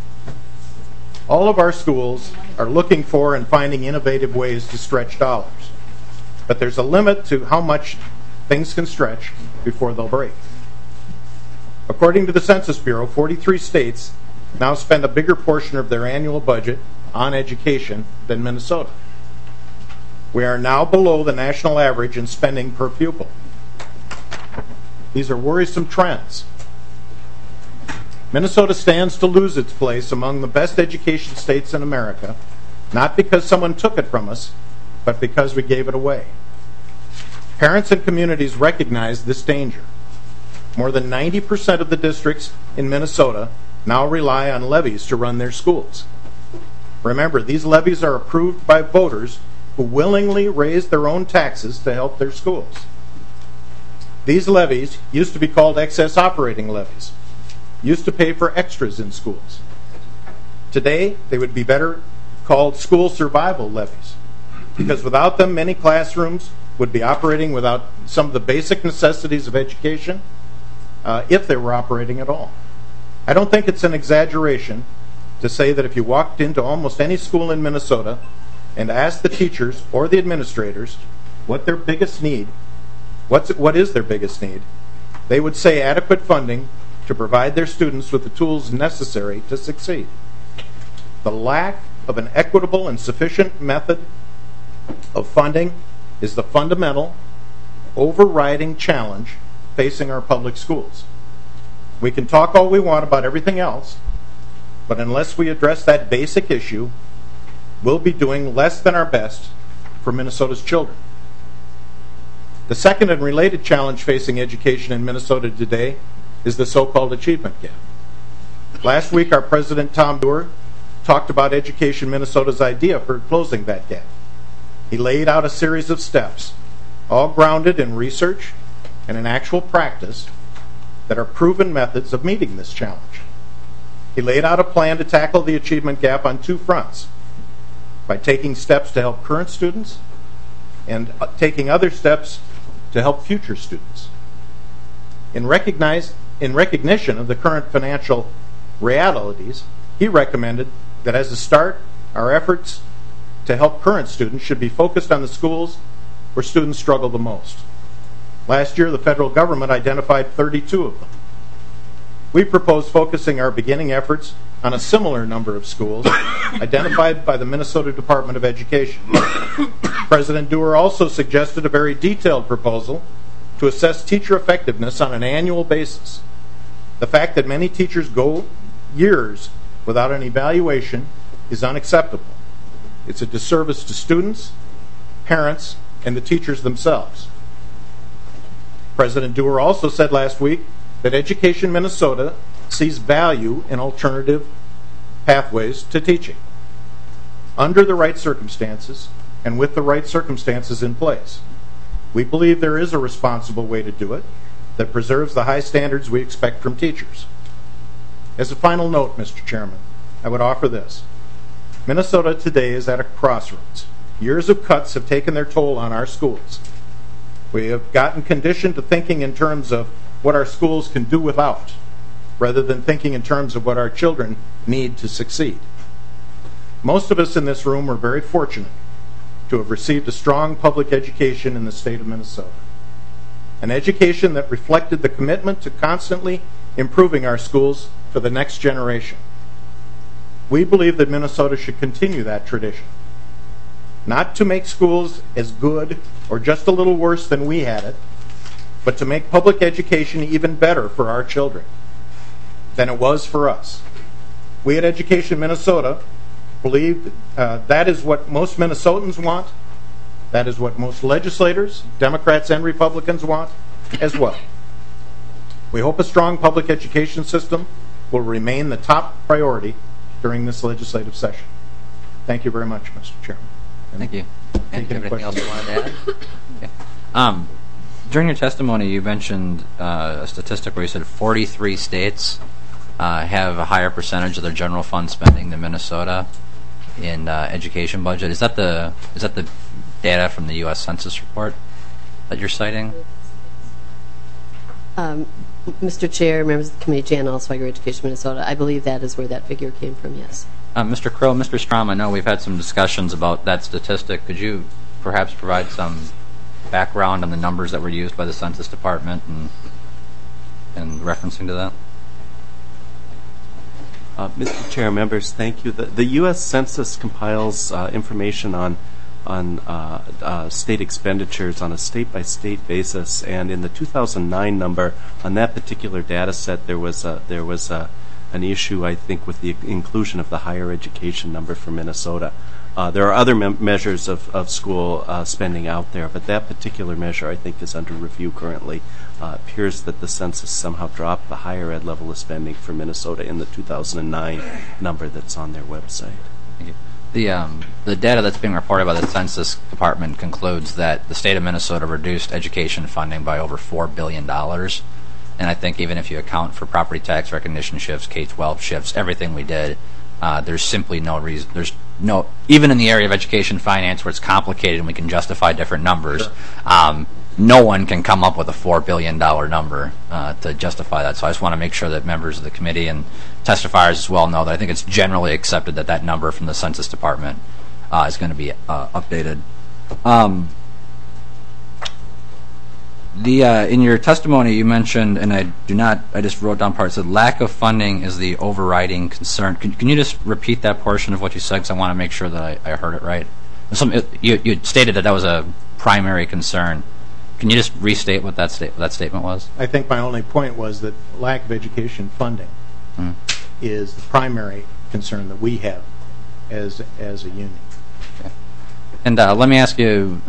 Speaker 17: All of our schools are looking for and finding innovative ways to stretch dollars. But there's a limit to how much things can stretch before they'll break. According to the Census Bureau, 43 states now spend a bigger portion of their annual budget on education than Minnesota. We are now below the national average in spending per pupil. These are worrisome trends. Minnesota stands to lose its place among the best education states in America, not because someone took it from us, but because we gave it away. Parents and communities recognize this danger. More than 90% of the districts in Minnesota now rely on levies to run their schools. Remember, these levies are approved by voters who willingly raise their own taxes to help their schools. These levies used to be called excess operating levies, used to pay for extras in schools. Today, they would be better called school survival levies, because without them, many classrooms would be operating without some of the basic necessities of education, if they were operating at all. I don't think it's an exaggeration to say that if you walked into almost any school in Minnesota and asked the teachers or the administrators what their biggest need, what is their biggest need, they would say adequate funding to provide their students with the tools necessary to succeed. The lack of an equitable and sufficient method of funding is the fundamental, overriding challenge facing our public schools. We can talk all we want about everything else, but unless we address that basic issue, we'll be doing less than our best for Minnesota's children. The second and related challenge facing education in Minnesota today is the so-called achievement gap. Last week, our president, Tom Doer, talked about Education Minnesota's idea for closing that gap. He laid out a series of steps, all grounded in research and in actual practice, that are proven methods of meeting this challenge. He laid out a plan to tackle the achievement gap on two fronts, by taking steps to help current students and taking other steps to help future students. In recognition of the current financial realities, he recommended that as a start, our efforts to help current students should be focused on the schools where students struggle the most. Last year, the federal government identified 32 of them. We propose focusing our beginning efforts on a similar number of schools identified by the Minnesota Department of Education. President Doer also suggested a very detailed proposal to assess teacher effectiveness on an annual basis. The fact that many teachers go years without an evaluation is unacceptable. It's a disservice to students, parents, and the teachers themselves. President Doer also said last week that Education Minnesota sees value in alternative pathways to teaching, under the right circumstances and with the right circumstances in place. We believe there is a responsible way to do it that preserves the high standards we expect from teachers. As a final note, Mr. Chairman, I would offer this. Minnesota today is at a crossroads. Years of cuts have taken their toll on our schools. We have gotten conditioned to thinking in terms of what our schools can do without, rather than thinking in terms of what our children need to succeed. Most of us in this room are very fortunate to have received a strong public education in the state of Minnesota. An education that reflected the commitment to constantly improving our schools for the next generation. We believe that Minnesota should continue that tradition. Not to make schools as good or just a little worse than we had it, but to make public education even better for our children than it was for us. We at Education Minnesota believe that is what most Minnesotans want. That is what most legislators, Democrats and Republicans, want as well. We hope a strong public education system will remain the top priority during this legislative session. Thank you very much, Mr. Chairman.
Speaker 1: Thank you. Anything else you wanted to add? Okay. During your testimony, you mentioned a statistic where you said 43 states have a higher percentage of their general fund spending than Minnesota in education budget. Is that the data from the U.S. Census report that you're citing?
Speaker 7: Mr. Chair, members of the committee, Jan Allsweiger, Education Minnesota, I believe that is where that figure came from, yes.
Speaker 1: Mr. Crow, Mr. Strom, I know we've had some discussions about that statistic. Could you perhaps provide some background on the numbers that were used by the Census Department and referencing to that?
Speaker 11: Mr. Chair, members, thank you. The U.S. Census compiles information on state expenditures on a state-by-state basis, and in the 2009 number, on that particular data set, there was an issue, I think, with the inclusion of the higher education number for Minnesota. There are other measures of school spending out there, but that particular measure, I think, is under review currently. Appears that the census somehow dropped the higher ed level of spending for Minnesota in the 2009 number that's on their website.
Speaker 1: Thank you. The data that's being reported by the Census Department concludes that the state of Minnesota reduced education funding by over $4 billion. And I think even if you account for property tax recognition shifts, K-12 shifts, everything we did, there's simply no reason. There's no, even in the area of education finance where it's complicated and we can justify different numbers, no one can come up with a $4 billion number to justify that. So I just want to make sure that members of the committee and testifiers as well know that I think it's generally accepted that that number from the Census Department is going to be updated. In your testimony, you mentioned, and I just wrote down part, it said lack of funding is the overriding concern. Can you just repeat that portion of what you said, because I want to make sure that I heard it right? You stated that was a primary concern. Can you just restate what that statement was?
Speaker 17: I think my only point was that lack of education funding is the primary concern that we have as a union.
Speaker 1: Okay. And let me ask you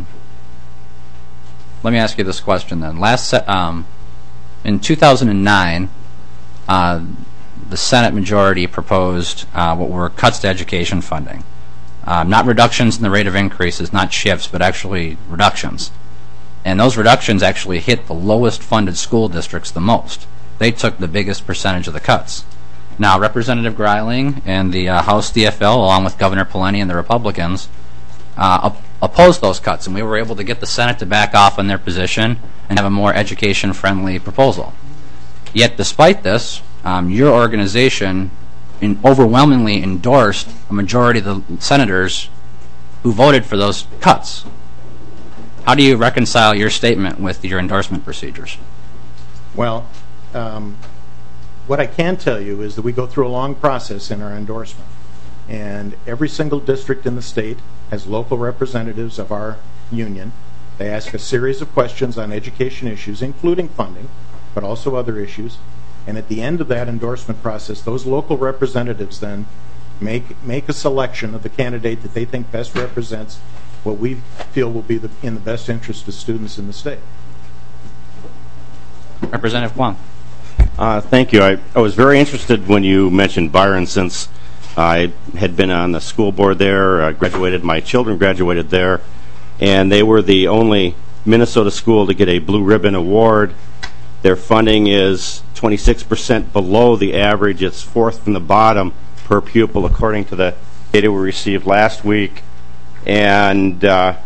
Speaker 1: this question then. In 2009, the Senate majority proposed what were cuts to education funding. Not reductions in the rate of increases, not shifts, but actually reductions. And those reductions actually hit the lowest funded school districts the most. They took the biggest percentage of the cuts. Now, Representative Greiling and the House DFL, along with Governor Pawlenty and the Republicans, opposed those cuts, and we were able to get the Senate to back off on their position and have a more education-friendly proposal. Yet, despite this, your organization overwhelmingly endorsed a majority of the senators who voted for those cuts. How do you reconcile your statement with your endorsement procedures?
Speaker 17: Well, what I can tell you is that we go through a long process in our endorsement. And every single district in the state has local representatives of our union. They ask a series of questions on education issues, including funding, but also other issues. And at the end of that endorsement process, those local representatives then make a selection of the candidate that they think best represents what we feel will be in the best interest of students in the state.
Speaker 1: Representative Kwong.
Speaker 6: Thank you. I was very interested when you mentioned Byron, since I had been on the school board there, my children graduated there, and they were the only Minnesota school to get a Blue Ribbon Award. Their funding is 26% below the average. It's fourth from the bottom per pupil, according to the data we received last week. And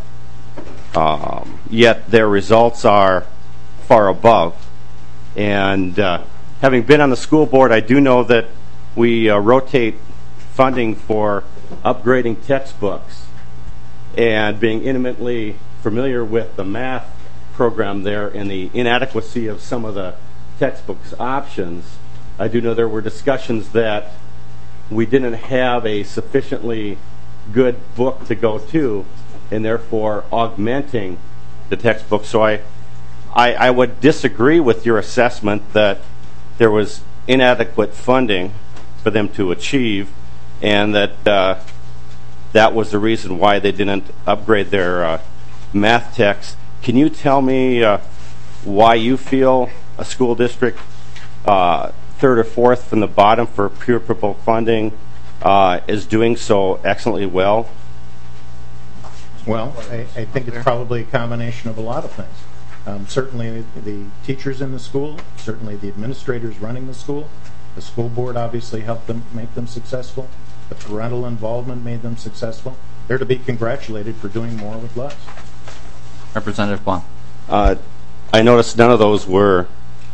Speaker 6: yet their results are far above. And having been on the school board, I do know that we rotate funding for upgrading textbooks, and being intimately familiar with the math program there and the inadequacy of some of the textbooks options, I do know there were discussions that we didn't have a sufficiently good book to go to, and therefore augmenting the textbook. So I would disagree with your assessment that there was inadequate funding for them to achieve, and that that was the reason why they didn't upgrade their math text. Can you tell me why you feel a school district third or fourth from the bottom for pure pupil funding is doing so excellently well?
Speaker 17: Well, I think it's probably a combination of a lot of things. Certainly the teachers in the school, certainly the administrators running the school board obviously helped them make them successful. The parental involvement made them successful. They're to be congratulated for doing more with less.
Speaker 1: Representative Blunt.
Speaker 6: I noticed none of those were,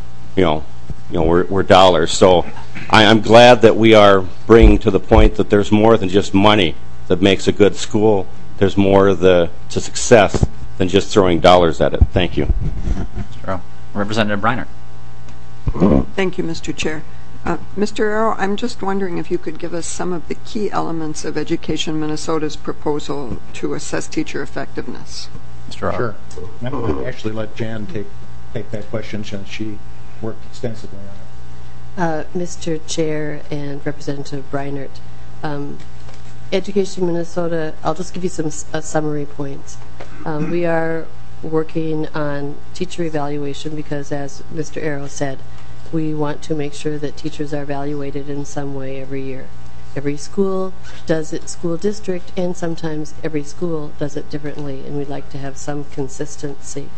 Speaker 6: were dollars. So I'm glad that we are bringing to the point that there's more than just money that makes a good school. There's more to success than just throwing dollars at it. Thank you.
Speaker 1: Representative Briner.
Speaker 3: Thank you, Mr. Chair. Mr. Arrow, I'm just wondering if you could give us some of the key elements of Education Minnesota's proposal to assess teacher effectiveness.
Speaker 1: Mr.
Speaker 17: Sure. I'm going to actually let Jan take that question since she worked extensively on it.
Speaker 7: Mr. Chair and Representative Breinert, Education Minnesota, I'll just give you some summary points. We are working on teacher evaluation because, as Mr. Arrow said, we want to make sure that teachers are evaluated in some way every year. Every school does its school district, and sometimes every school does it differently, and we'd like to have some consistency.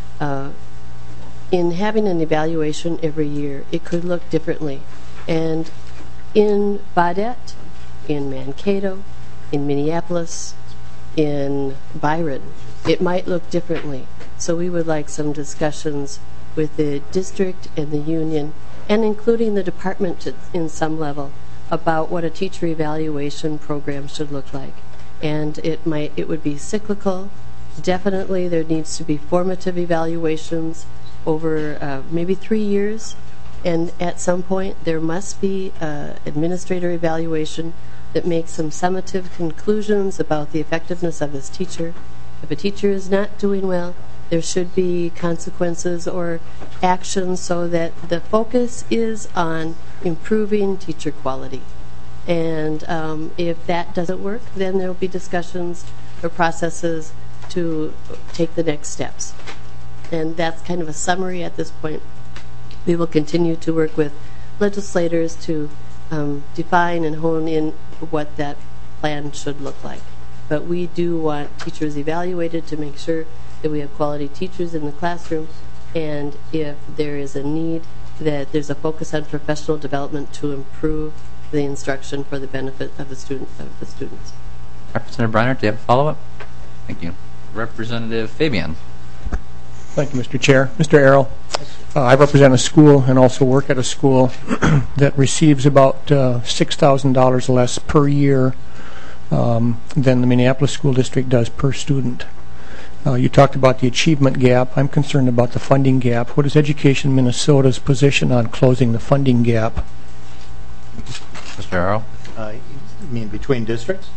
Speaker 7: In having an evaluation every year, it could look differently. And in Baudette, in Mankato, in Minneapolis, in Byron, it might look differently. So we would like some discussions with the district and the union, and including the department in some level, about what a teacher evaluation program should look like. And it would be cyclical. Definitely there needs to be formative evaluations over maybe 3 years, and at some point there must be administrator evaluation that makes some summative conclusions about the effectiveness of this teacher. If a teacher is not doing well, there should be consequences or actions so that the focus is on improving teacher quality. And if that doesn't work, then there will be discussions or processes to take the next steps. And that's kind of a summary at this point. We will continue to work with legislators to define and hone in what that plan should look like. But we do want teachers evaluated to make sure that we have quality teachers in the classroom, and if there is a need, that there's a focus on professional development to improve the instruction for the benefit of the students.
Speaker 1: Representative Briner, do you have a follow-up? Thank you. Representative Fabian.
Speaker 12: Thank you, Mr. Chair. Mr. Arrow, I represent a school and also work at a school that receives about $6,000 less per year than the Minneapolis School District does per student. You talked about the achievement gap. I'm concerned about the funding gap. What is Education Minnesota's position on closing the funding gap?
Speaker 1: Mr. Arrow?
Speaker 17: You mean between districts?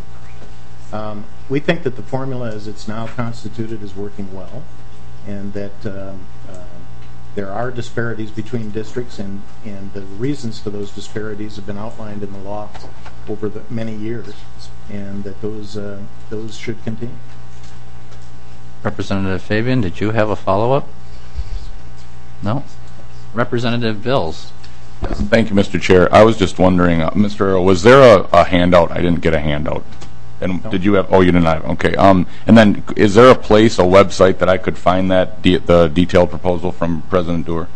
Speaker 17: We think that the formula as it's now constituted is working well, and that there are disparities between districts, and the reasons for those disparities have been outlined in the law over the many years, and that those should continue.
Speaker 1: Representative Fabian, did you have a follow-up? No? Representative Bills.
Speaker 22: Yes, thank you, Mr. Chair. I was just wondering, Mr. Earl, was there a handout? I didn't get a handout. And no. Did you have? Oh, you didn't have. Okay. And then, is there a website that I could find that the detailed proposal from President Doer?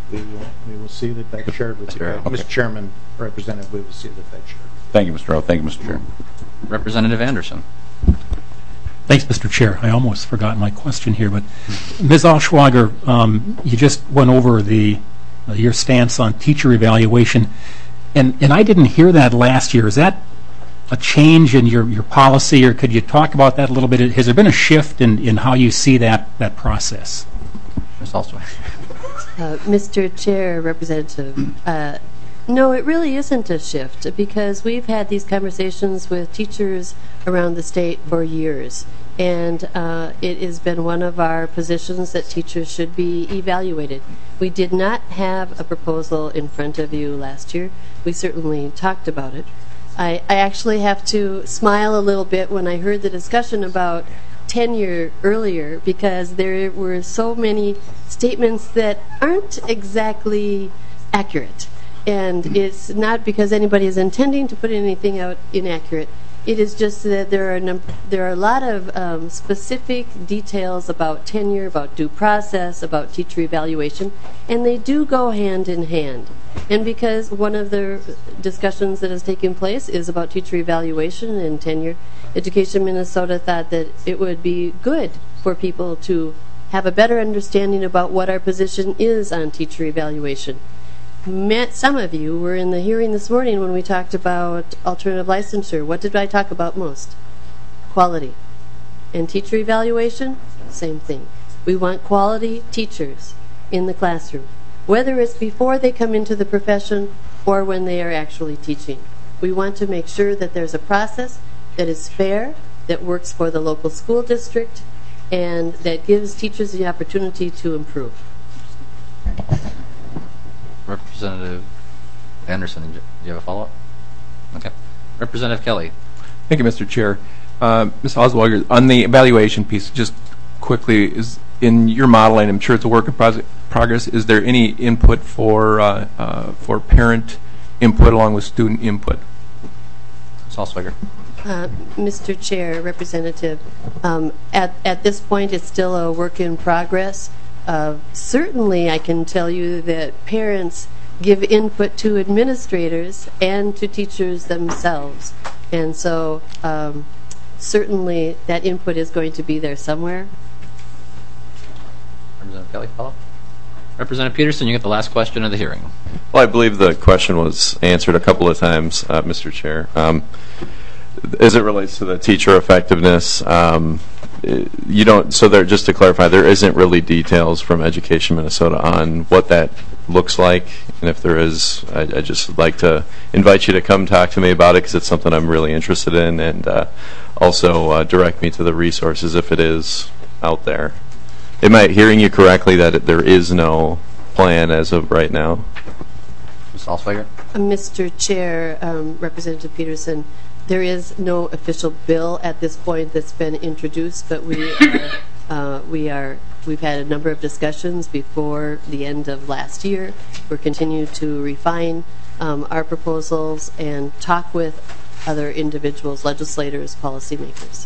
Speaker 17: we will see that that's shared with you.
Speaker 22: Okay.
Speaker 17: Mr. Chairman, Representative, we will see that that's shared.
Speaker 22: Thank you, Mr. Earl. Thank you, Mr. Chair.
Speaker 1: Representative Anderson.
Speaker 13: Thanks, Mr. Chair. I almost forgot my question here, but Ms. Alschwager, you just went over your stance on teacher evaluation, and I didn't hear that last year. Is that a change in your policy, or could you talk about that a little bit? Has there been a shift in how you see that process?
Speaker 1: Ms. Alschwager.
Speaker 7: Mr. Chair, Representative, no, it really isn't a shift, because we've had these conversations with teachers around the state for years, and it has been one of our positions that teachers should be evaluated. We did not have a proposal in front of you last year. We certainly talked about it. I actually have to smile a little bit when I heard the discussion about tenure earlier, because there were so many statements that aren't exactly accurate. And it's not because anybody is intending to put anything out inaccurate. It is just that there are a lot of specific details about tenure, about due process, about teacher evaluation, and they do go hand in hand. And because one of the discussions that has taken place is about teacher evaluation and tenure, Education Minnesota thought that it would be good for people to have a better understanding about what our position is on teacher evaluation. Some of you were in the hearing this morning when we talked about alternative licensure. What did I talk about most? Quality. And teacher evaluation, same thing. We want quality teachers in the classroom, whether it's before they come into the profession or when they are actually teaching. We want to make sure that there's a process that is fair, that works for the local school district, and that gives teachers the opportunity to improve.
Speaker 1: Representative Anderson, do you have a follow-up? Okay. Representative Kelly.
Speaker 19: Thank you, Mr. Chair. Ms. Oswald, on the evaluation piece, just quickly, is in your modeling, I'm sure it's a work in progress, is there any input for parent input along with student input?
Speaker 1: Ms. Oswald.
Speaker 7: Mr. Chair, Representative, at this point it's still a work in progress. Certainly I can tell you that parents give input to administrators and to teachers themselves. And so certainly that input is going to be there somewhere.
Speaker 1: Representative Kelly, follow-up? Representative Peterson, you get the last question of the hearing.
Speaker 14: Well, I believe the question was answered a couple of times, Mr. Chair. As it relates to the teacher effectiveness, you don't. So there, just to clarify, there isn't really details from Education Minnesota on what that looks like, and if there is, I just like to invite you to come talk to me about it, because it's something I'm really interested in, and also direct me to the resources if it is out there. Am I hearing you correctly that there is no plan as of right now?
Speaker 1: Ms. Alschwager.
Speaker 7: Mr. Chair, Representative Peterson, there is no official bill at this point that's been introduced, but we've had a number of discussions before the end of last year. We're continuing to refine our proposals and talk with other individuals, legislators, policymakers.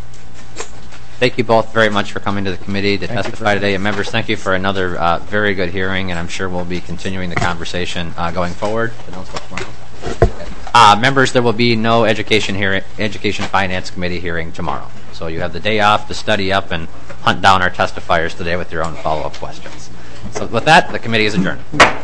Speaker 1: Thank you both very much for coming to the committee to testify today. And members, thank you for another very good hearing, and I'm sure we'll be continuing the conversation going forward. Members, there will be no Education Finance Committee hearing tomorrow. So you have the day off to study up and hunt down our testifiers today with your own follow-up questions. So with that, the committee is adjourned.